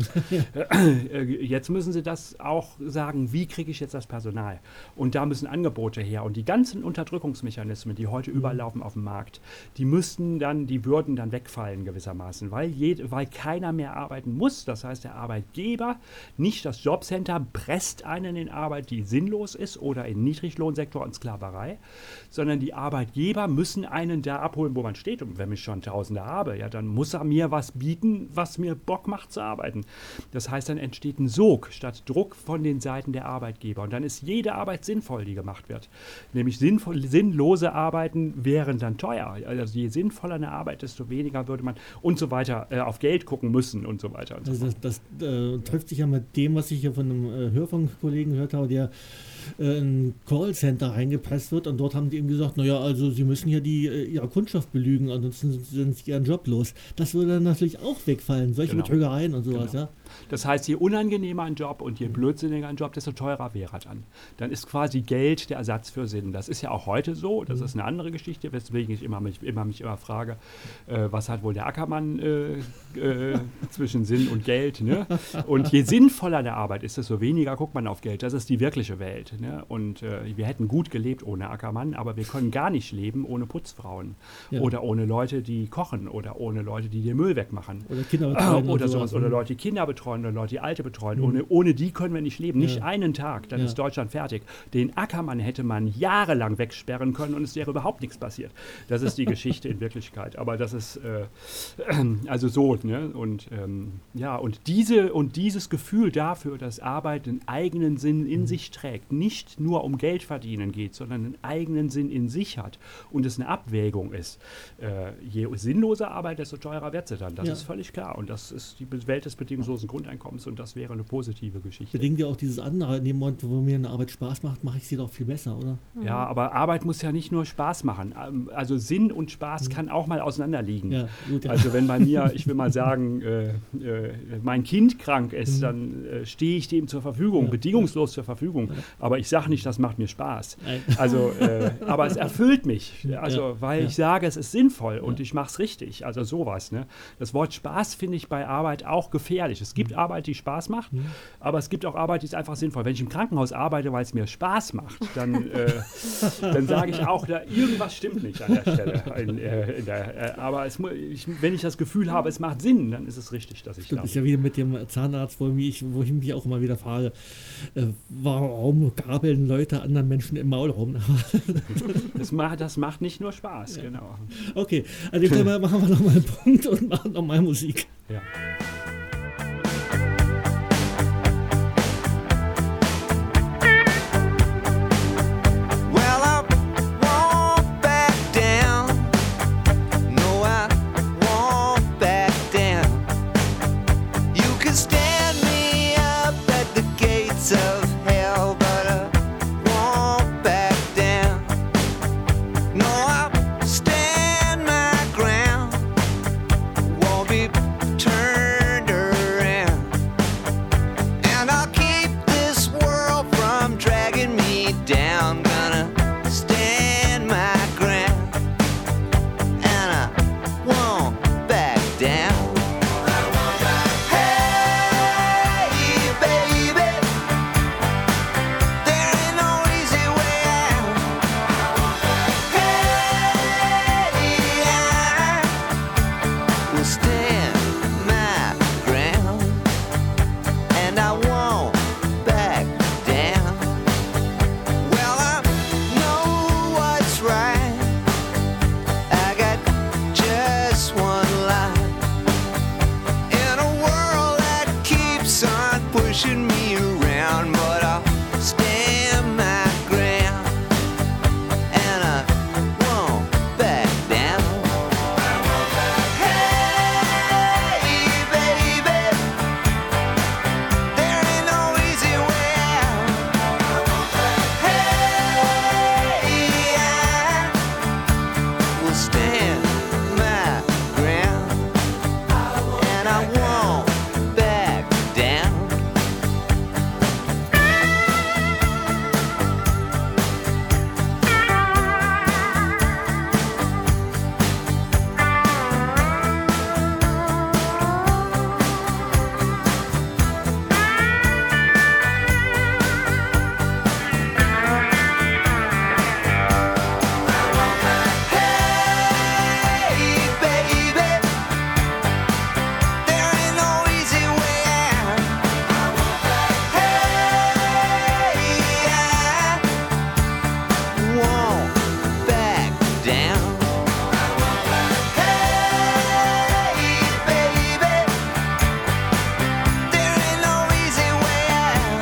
Äh, jetzt müssen sie das auch sagen, wie kriege ich jetzt das Personal? Und da müssen Angebote her. Und die ganzen Unterdrückungsmechanismen, die heute überall laufen auf dem Markt, die müssten dann, die würden dann wegfallen gewissermaßen, weil, jed, weil keiner mehr arbeiten muss. Das heißt, der Arbeitgeber, nicht das Jobcenter, presst einen in Arbeit, die sinnlos ist oder in Niedriglohnsektor und Sklaverei, sondern die Arbeitgeber müssen einen da abholen, wo man steht. Und wenn ich schon Tausende habe, ja, dann muss er mir was bieten, was mir Bock macht zu arbeiten. Das heißt, dann entsteht ein Sog statt Druck von den Seiten der Arbeitgeber. Und dann ist jede Arbeit sinnvoll, die gemacht wird. Nämlich sinnvoll, sinnlose Arbeiten wären dann teuer. Also je sinnvoller eine Arbeit, desto weniger würde man und so weiter äh, auf Geld gucken müssen und so weiter. Und so Also das, das äh, trifft sich ja mit dem, was ich hier von einem äh, Hörfunkkollegen gehört habe, der äh, in ein Callcenter reingepresst wird und dort haben die ihm gesagt, naja, also sie müssen ja die, äh, ihre Kundschaft belügen, ansonsten sind sie ihren Job los. Das würde dann natürlich auch wegfallen, solche Genau. Betrügereien und sowas, Genau. ja. Das heißt, je unangenehmer ein Job und je blödsinniger ein Job, desto teurer wäre er dann. Dann ist quasi Geld der Ersatz für Sinn. Das ist ja auch heute so, das ist eine andere Geschichte, weswegen ich immer mich immer, mich immer frage, äh, was hat wohl der Ackermann äh, äh, zwischen Sinn und Geld. Ne? Und je sinnvoller eine Arbeit ist, desto weniger guckt man auf Geld. Das ist die wirkliche Welt. Ne? Und äh, wir hätten gut gelebt ohne Ackermann, aber wir können gar nicht leben ohne Putzfrauen. Ja. Oder ohne Leute, die kochen oder ohne Leute, die den Müll wegmachen. Oder Kinder betreuen. Oder und sowas. Oder Mhm. Leute, die Kinder betreuen oder Leute, die Alte betreuen. Mhm. Ohne, ohne die können wir nicht leben. Nicht Ja. einen Tag, dann Ja. ist Deutschland fertig. Den Ackermann hätte man jahrelang wegsperren können und es wäre überhaupt nichts passiert. Das ist die Geschichte in Wirklichkeit. Aber das ist äh, also so. Ne? Und ähm, ja, und, diese, und dieses Gefühl dafür, dass Arbeit einen eigenen Sinn in Mhm. sich trägt, nicht nicht nur um Geld verdienen geht, sondern einen eigenen Sinn in sich hat und es eine Abwägung ist. Äh, je sinnloser Arbeit, desto teurer wird sie dann. Das Ja. ist völlig klar. Und das ist die Welt des bedingungslosen Grundeinkommens und das wäre eine positive Geschichte. Bedingt ja auch dieses andere, in dem Moment, wo mir eine Arbeit Spaß macht, mache ich sie doch viel besser, oder? Ja, aber Arbeit muss ja nicht nur Spaß machen. Ähm, Also Sinn und Spaß kann auch mal auseinanderliegen. Ja, gut, ja. Also wenn bei mir, ich will mal sagen, äh, äh, mein Kind krank ist, dann äh, stehe ich dem zur Verfügung, Ja. bedingungslos zur Verfügung. Aber ich sage nicht, das macht mir Spaß. Nein. Also, äh, aber es erfüllt mich, also Ja, weil ja. ich sage, es ist sinnvoll und ich mache es richtig. Also sowas. Ne? Das Wort Spaß finde ich bei Arbeit auch gefährlich. Es gibt Arbeit, die Spaß macht, aber es gibt auch Arbeit, die ist einfach sinnvoll. Wenn ich im Krankenhaus arbeite, weil es mir Spaß macht, dann, äh, dann sage ich auch, da irgendwas stimmt nicht an der Stelle. In, äh, in der, äh, aber es, mu- ich, wenn ich das Gefühl habe, es macht Sinn, dann ist es richtig, dass ich Stimmt, da ist ja wieder mit dem Zahnarzt, wo ich, wo ich mich auch immer wieder frage, äh, warum gabeln Leute anderen Menschen im Maul rum? das, macht, das macht nicht nur Spaß, genau. Okay, an dem Thema machen wir nochmal einen Punkt und machen nochmal Musik. Ja. Well, I won't back down. No, I won't back down. You can stand me up at the gates of hell, but I won't back down. No, I'll stand my ground. Won't be turned around. And I'll keep this world from dragging me down. Gonna stand my ground. And I won't back down. Hey, baby, there ain't no easy way out. Hey, I will stand my ground. And I won't back down. Well, I know what's right. I got just one life. In a world that keeps on pushing me around, but I'll stand my ground. And I won't back down. Hey, baby, there ain't no easy way out. Hey, I will stand my ground. And I won't back down. Hey, baby, there ain't no easy way out. Hey, I won't back down. Hey, baby, there ain't no easy way out.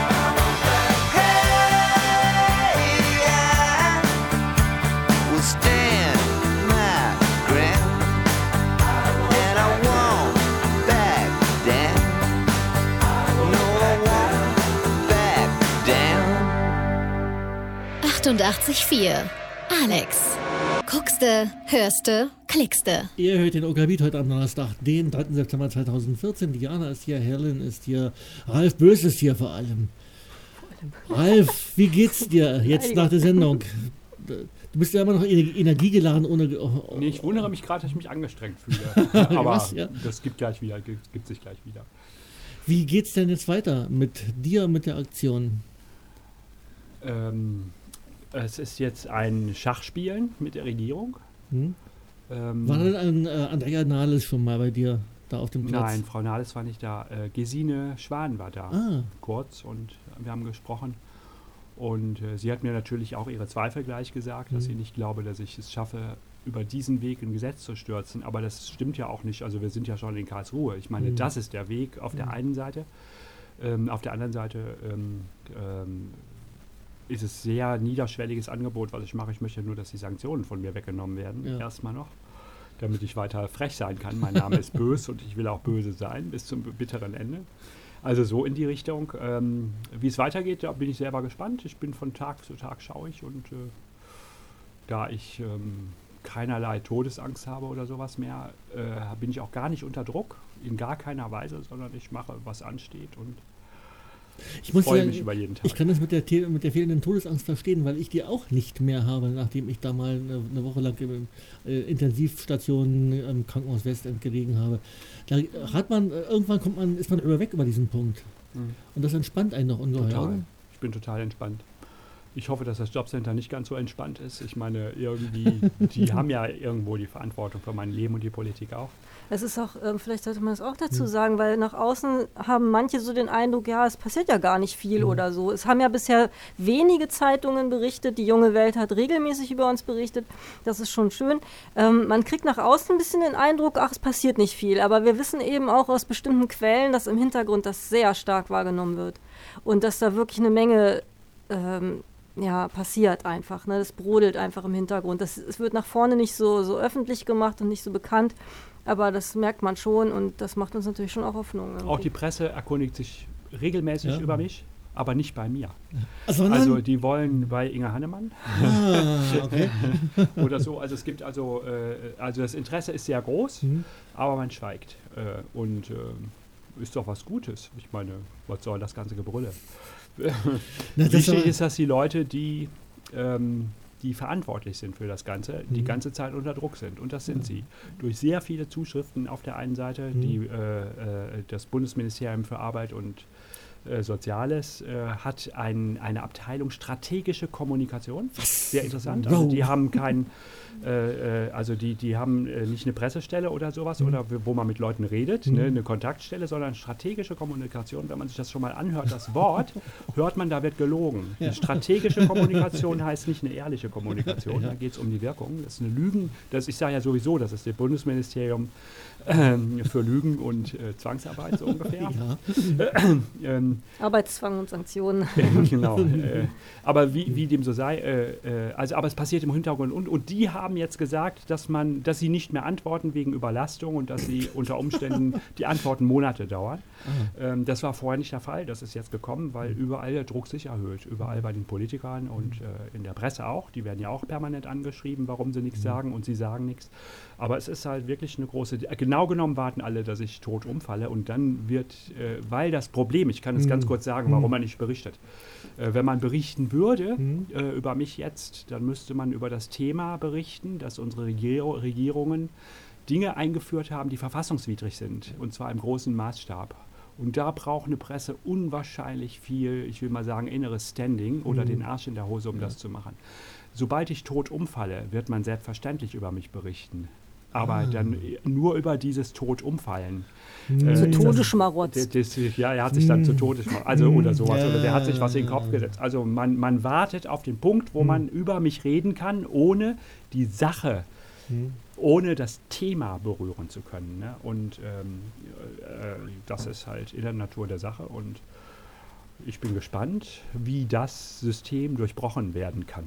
Hey, I will stand my ground. And I won't back down. No, I won't back down. achtundachtzig Komma vier. Alex. Guckste, hörste, klickste. Ihr hört den Okabit heute am Donnerstag, den dritten September zweitausendvierzehn. Diana ist hier, Helen ist hier, Ralf Bös ist hier vor allem. Ralf, wie geht's dir jetzt nach der Sendung? Du bist ja immer noch ener- energiegeladen ohne. Oh, oh. Nee, ich wundere mich gerade, dass ich mich angestrengt fühle. Aber Was? Ja. das gibt gleich wieder, gibt, gibt sich gleich wieder. Wie geht's denn jetzt weiter mit dir, mit der Aktion? Ähm, es ist jetzt ein Schachspielen mit der Regierung. Hm? Ähm, War denn ein, äh, Andrea Nahles schon mal bei dir da auf dem Platz? Nein, Frau Nahles war nicht da. Äh, Gesine Schwan war da, Ah, kurz, und wir haben gesprochen. Und äh, sie hat mir natürlich auch ihre Zweifel gleich gesagt, dass Mhm. sie nicht glaube, dass ich es schaffe, über diesen Weg ein Gesetz zu stürzen. Aber das stimmt ja auch nicht. Also wir sind ja schon in Karlsruhe. Ich meine, Mhm. das ist der Weg auf der Mhm. einen Seite. Ähm, auf der anderen Seite ähm, ähm, ist es sehr niederschwelliges Angebot, was ich mache. Ich möchte nur, dass die Sanktionen von mir weggenommen werden, ja. erstmal noch, damit ich weiter frech sein kann. Mein Name ist böse und ich will auch böse sein bis zum bitteren Ende. Also so in die Richtung. Ähm, wie es weitergeht, da bin ich selber gespannt. Ich bin von Tag zu Tag schauig und äh, da ich ähm, keinerlei Todesangst habe oder sowas mehr, äh, bin ich auch gar nicht unter Druck, in gar keiner Weise, sondern ich mache, was ansteht und ich muss freue sagen, mich über jeden Tag. Ich kann das mit der, mit der fehlenden Todesangst verstehen, weil ich die auch nicht mehr habe, nachdem ich da mal eine, eine Woche lang in äh, Intensivstationen im Krankenhaus Westend gelegen habe. Da hat man, irgendwann kommt man, ist man über weg über diesen Punkt. Mhm. Und das entspannt einen noch ungeheuer. Total. Ich bin total entspannt. Ich hoffe, dass das Jobcenter nicht ganz so entspannt ist. Ich meine, irgendwie, die haben ja irgendwo die Verantwortung für mein Leben und die Politik auch. Es ist auch, äh, vielleicht sollte man das auch dazu sagen, weil nach außen haben manche so den Eindruck, ja, es passiert ja gar nicht viel mhm. oder so. Es haben ja bisher wenige Zeitungen berichtet, die junge Welt hat regelmäßig über uns berichtet, das ist schon schön. Ähm, man kriegt nach außen ein bisschen den Eindruck, ach, es passiert nicht viel, aber wir wissen eben auch aus bestimmten Quellen, dass im Hintergrund das sehr stark wahrgenommen wird und dass da wirklich eine Menge ähm, ja, passiert einfach, ne? Das brodelt einfach im Hintergrund. Das, es wird nach vorne nicht so, so öffentlich gemacht und nicht so bekannt, aber das merkt man schon und das macht uns natürlich schon auch Hoffnung. Irgendwie. Auch die Presse erkundigt sich regelmäßig ja. über mich, aber nicht bei mir. Also, also die wollen bei Inge Hannemann ah, okay. oder so. Also es gibt also, äh, also das Interesse ist sehr groß, mhm. aber man schweigt äh, und äh, ist doch was Gutes. Ich meine, was soll das ganze Gebrülle? Na, Wichtig ist, dass die Leute, die, ähm, die verantwortlich sind für das Ganze, mhm. die ganze Zeit unter Druck sind. Und das sind mhm. sie. Durch sehr viele Zuschriften auf der einen Seite, mhm. die äh, äh, das Bundesministerium für Arbeit und äh, Soziales äh, hat ein, eine Abteilung strategische Kommunikation. Was? Sehr interessant. Also die haben kein, äh, also die, die haben äh, nicht eine Pressestelle oder sowas, mhm. oder wo man mit Leuten redet, mhm. ne, eine Kontaktstelle, sondern strategische Kommunikation. Wenn man sich das schon mal anhört, das Wort, hört man, da wird gelogen. Ja. Die strategische Kommunikation heißt nicht eine ehrliche Kommunikation, ja. Da geht es um die Wirkung. Das ist eine Lügen. Das, ich sage ja sowieso, das ist das Bundesministerium ähm, für Lügen und äh, Zwangsarbeit, so ungefähr. Ja. Äh, ähm, Arbeitszwang und Sanktionen. Genau. Äh, aber wie, wie dem so sei, äh, äh, also aber es passiert im Hintergrund und, und die haben jetzt gesagt, dass man, dass sie nicht mehr antworten wegen Überlastung und dass sie unter Umständen die Antworten Monate dauern. Ähm, das war vorher nicht der Fall, das ist jetzt gekommen, weil überall der Druck sich erhöht, überall bei den Politikern und äh, in der Presse auch, die werden ja auch permanent angeschrieben, warum sie nichts sagen und sie sagen nichts. Aber es ist halt wirklich eine große, genau genommen warten alle, dass ich tot umfalle und dann wird, äh, weil das Problem, ich kann es ganz kurz sagen, warum man nicht berichtet. Äh, wenn man berichten würde mhm. äh, über mich jetzt, dann müsste man über das Thema berichten, dass unsere Regier- Regierungen Dinge eingeführt haben, die verfassungswidrig sind, und zwar im großen Maßstab. Und da braucht eine Presse unwahrscheinlich viel, ich will mal sagen, inneres Standing oder mhm. den Arsch in der Hose, um ja. das zu machen. Sobald ich tot umfalle, wird man selbstverständlich über mich berichten. Aber ah. dann nur über dieses Tot-Umfallen. Äh, zu Todesschmarotz. Ja, er hat sich dann zu Todesschmarotz, also oder sowas, ja. oder der hat sich was in den Kopf gesetzt. Also man, man wartet auf den Punkt, wo hm. man über mich reden kann, ohne die Sache, hm. ohne das Thema berühren zu können. Ne? Und ähm, äh, das ist halt in der Natur der Sache. Und ich bin gespannt, wie das System durchbrochen werden kann.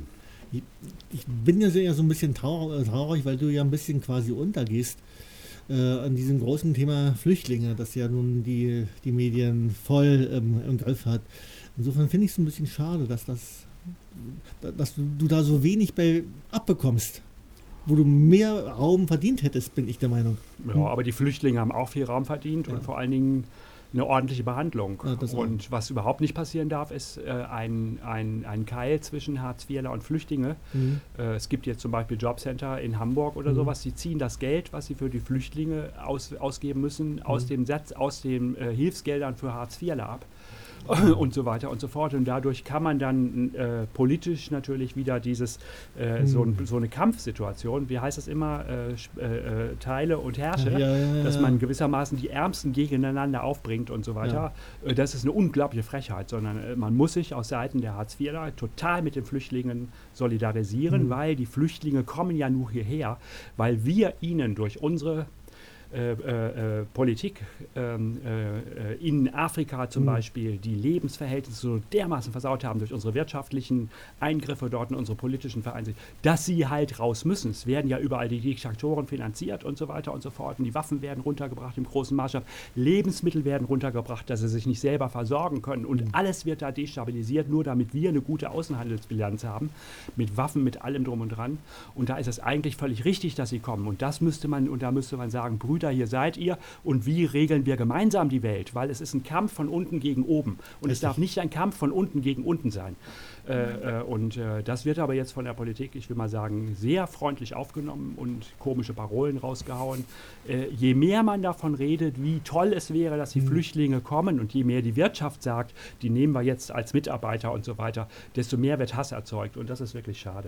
Ich bin ja so ein bisschen traurig, weil du ja ein bisschen quasi untergehst äh, an diesem großen Thema Flüchtlinge, das ja nun die, die Medien voll ähm, im Griff hat. Insofern finde ich es ein bisschen schade, dass, das, dass du, du da so wenig bei abbekommst, wo du mehr Raum verdient hättest, bin ich der Meinung. Ja, aber die Flüchtlinge haben auch viel Raum verdient ja. und vor allen Dingen eine ordentliche Behandlung. Ja, und was überhaupt nicht passieren darf, ist äh, ein, ein, ein Keil zwischen Hartz-IVler und Flüchtlinge. Mhm. Äh, es gibt jetzt zum Beispiel Jobcenter in Hamburg oder mhm. sowas, die ziehen das Geld, was sie für die Flüchtlinge aus, ausgeben müssen, mhm. aus dem Satz, aus den äh, Hilfsgeldern für Hartz-IVler ab. Und so weiter und so fort. Und dadurch kann man dann äh, politisch natürlich wieder dieses, äh, mhm. so, ein, so eine Kampfsituation, wie heißt das immer, äh, äh, Teile und Herrsche, ja, ja, ja, dass man gewissermaßen die Ärmsten gegeneinander aufbringt und so weiter. Ja. Äh, das ist eine unglaubliche Frechheit, sondern äh, man muss sich aus Seiten der Hartz-IVler total mit den Flüchtlingen solidarisieren, mhm. weil die Flüchtlinge kommen ja nur hierher, weil wir ihnen durch unsere Äh, äh, Politik ähm, äh, in Afrika zum mhm. Beispiel, die Lebensverhältnisse so dermaßen versaut haben durch unsere wirtschaftlichen Eingriffe dort in unsere politischen Vereine, dass sie halt raus müssen. Es werden ja überall die Diktatoren finanziert und so weiter und so fort. Und die Waffen werden runtergebracht im großen Maßstab. Lebensmittel werden runtergebracht, dass sie sich nicht selber versorgen können. Und mhm. alles wird da destabilisiert, nur damit wir eine gute Außenhandelsbilanz haben. Mit Waffen, mit allem drum und dran. Und da ist es eigentlich völlig richtig, dass sie kommen. Und das müsste man, und da müsste man sagen, Brüder, hier seid ihr und wie regeln wir gemeinsam die Welt, weil es ist ein Kampf von unten gegen oben und Richtig. Es darf nicht ein Kampf von unten gegen unten sein. Äh, äh, und äh, das wird aber jetzt von der Politik, ich will mal sagen, sehr freundlich aufgenommen und komische Parolen rausgehauen. Äh, je mehr man davon redet, wie toll es wäre, dass die mhm. Flüchtlinge kommen und je mehr die Wirtschaft sagt, die nehmen wir jetzt als Mitarbeiter und so weiter, desto mehr wird Hass erzeugt und das ist wirklich schade.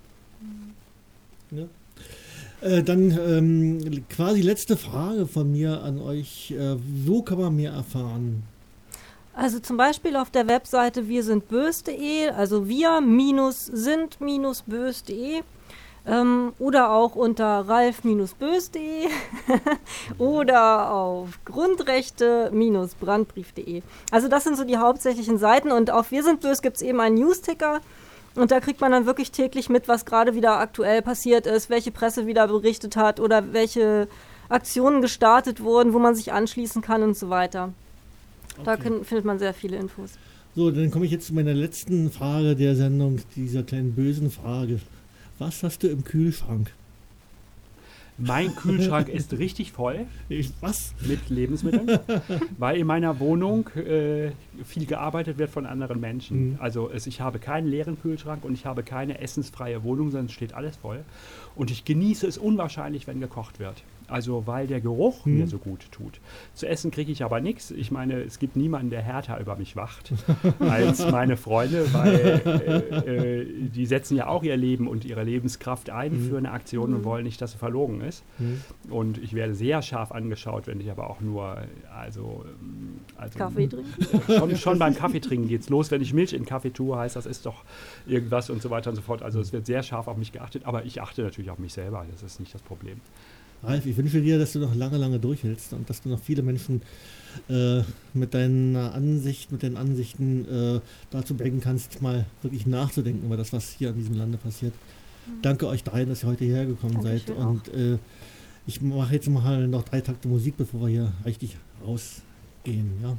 Ja. Äh, dann ähm, quasi letzte Frage von mir an euch. Äh, wo kann man mehr erfahren? Also zum Beispiel auf der Webseite wir sind bös punkt de, also wir sind bös punkt de ähm, oder auch unter ralf bös punkt de oder auf grundrechte brandbrief punkt de. Also das sind so die hauptsächlichen Seiten und auf Wir sind bös gibt es eben einen Newsticker. Und da kriegt man dann wirklich täglich mit, was gerade wieder aktuell passiert ist, welche Presse wieder berichtet hat oder welche Aktionen gestartet wurden, wo man sich anschließen kann und so weiter. Okay. Da können, findet man sehr viele Infos. So, dann komme ich jetzt zu meiner letzten Frage der Sendung, dieser kleinen bösen Frage. Was hast du im Kühlschrank? Mein Kühlschrank ist richtig voll. Was? Mit Lebensmitteln, weil in meiner Wohnung äh, viel gearbeitet wird von anderen Menschen. Mhm. Also es, ich habe keinen leeren Kühlschrank und ich habe keine essensfreie Wohnung, sondern es steht alles voll. Und ich genieße es unwahrscheinlich, wenn gekocht wird. Also weil der Geruch mhm. mir so gut tut. Zu essen kriege ich aber nichts. Ich meine, es gibt niemanden, der härter über mich wacht als meine Freunde, weil äh, äh, die setzen ja auch ihr Leben und ihre Lebenskraft ein mhm. für eine Aktion mhm. und wollen nicht, dass sie verlogen ist. Mhm. Und ich werde sehr scharf angeschaut, wenn ich aber auch nur also, also Kaffee trinken? Äh, schon, schon beim Kaffee trinken geht es los. Wenn ich Milch in Kaffee tue, heißt das ist doch irgendwas und so weiter und so fort. Also es wird sehr scharf auf mich geachtet, aber ich achte natürlich auf mich selber. Das ist nicht das Problem. Ralf, ich wünsche dir, dass du noch lange, lange durchhältst und dass du noch viele Menschen äh, mit deiner Ansicht, mit deinen Ansichten äh, dazu bringen kannst, mal wirklich nachzudenken über das, was hier in diesem Lande passiert. Mhm. Danke euch dreien, dass ihr heute hierher gekommen Danke seid. Und äh, ich mache jetzt mal noch drei Takte Musik, bevor wir hier richtig rausgehen. Ja.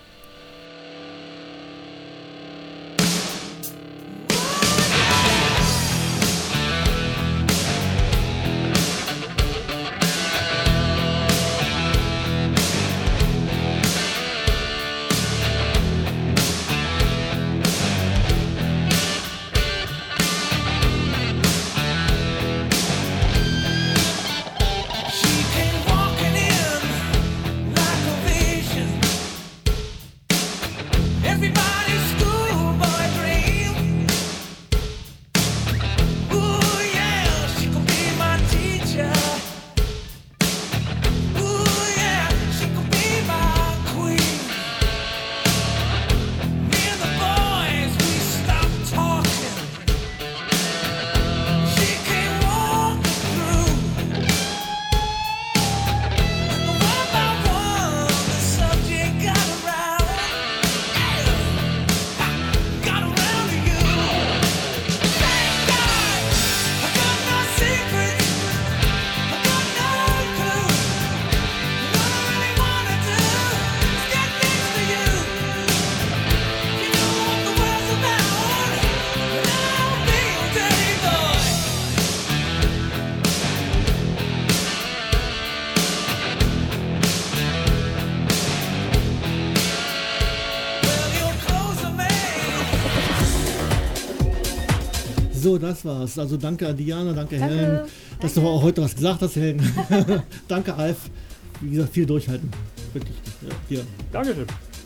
So, das war's. Also danke an Diana, danke, danke. Helen, dass danke. du auch heute was gesagt hast, Helen. Danke, Ralf. Wie gesagt, viel durchhalten. Wirklich. Ja, Dankeschön.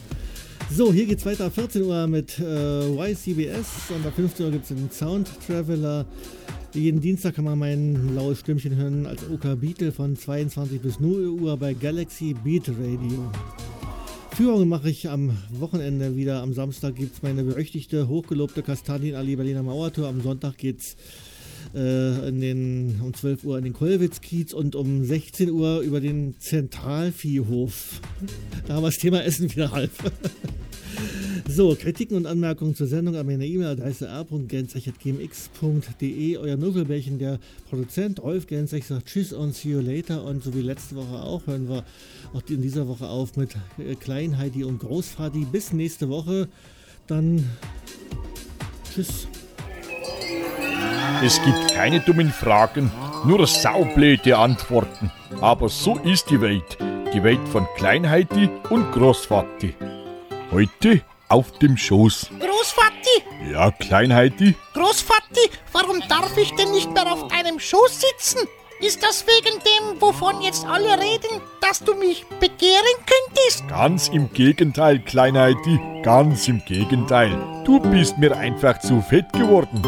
So, hier geht's weiter. vierzehn Uhr mit äh, Y C B S und ab fünfzehn Uhr gibt es den Sound Traveler. Jeden Dienstag kann man mein laues Stimmchen hören als Oka Beatle von zweiundzwanzig bis null Uhr bei Galaxy Beat Radio. Führungen mache ich am Wochenende wieder. Am Samstag gibt es meine berüchtigte, hochgelobte Kastanienallee Berliner Mauertour. Am Sonntag geht es äh, in den, um zwölf Uhr in den Kollwitz-Kiez und um sechzehn Uhr über den Zentralviehhof. Da haben wir das Thema Essen wieder halb. So, Kritiken und Anmerkungen zur Sendung an meine E-Mail-Adresse r punkt gensech at g m x punkt d e. Euer Nudelbärchen, der Produzent Rolf Gensech, sagt Tschüss und see you later. Und so wie letzte Woche auch, hören wir auch in dieser Woche auf mit Klein Heidi und Großvati. Bis nächste Woche. Dann tschüss. Es gibt keine dummen Fragen, nur saublöde Antworten. Aber so ist die Welt. Die Welt von Klein Heidi und Großvati. Heute auf dem Schoß. Großvati! Ja, Klein Heidi? Großvati, warum darf ich denn nicht mehr auf deinem Schoß sitzen? Ist das wegen dem, wovon jetzt alle reden, dass du mich begehren könntest? Ganz im Gegenteil, Klein Heidi, ganz im Gegenteil. Du bist mir einfach zu fett geworden.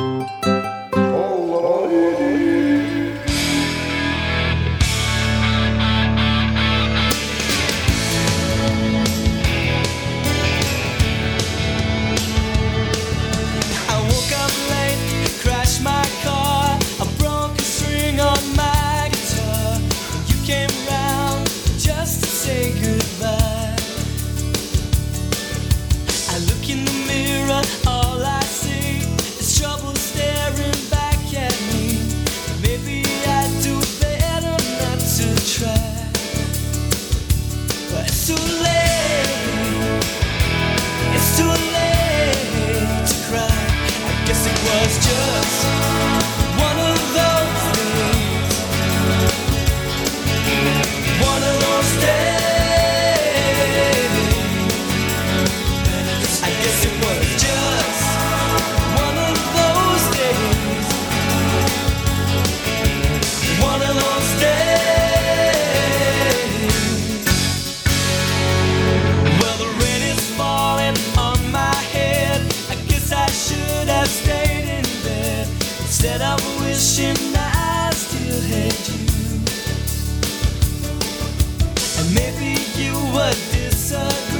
Instead of wishing I still had you, and maybe you would disagree.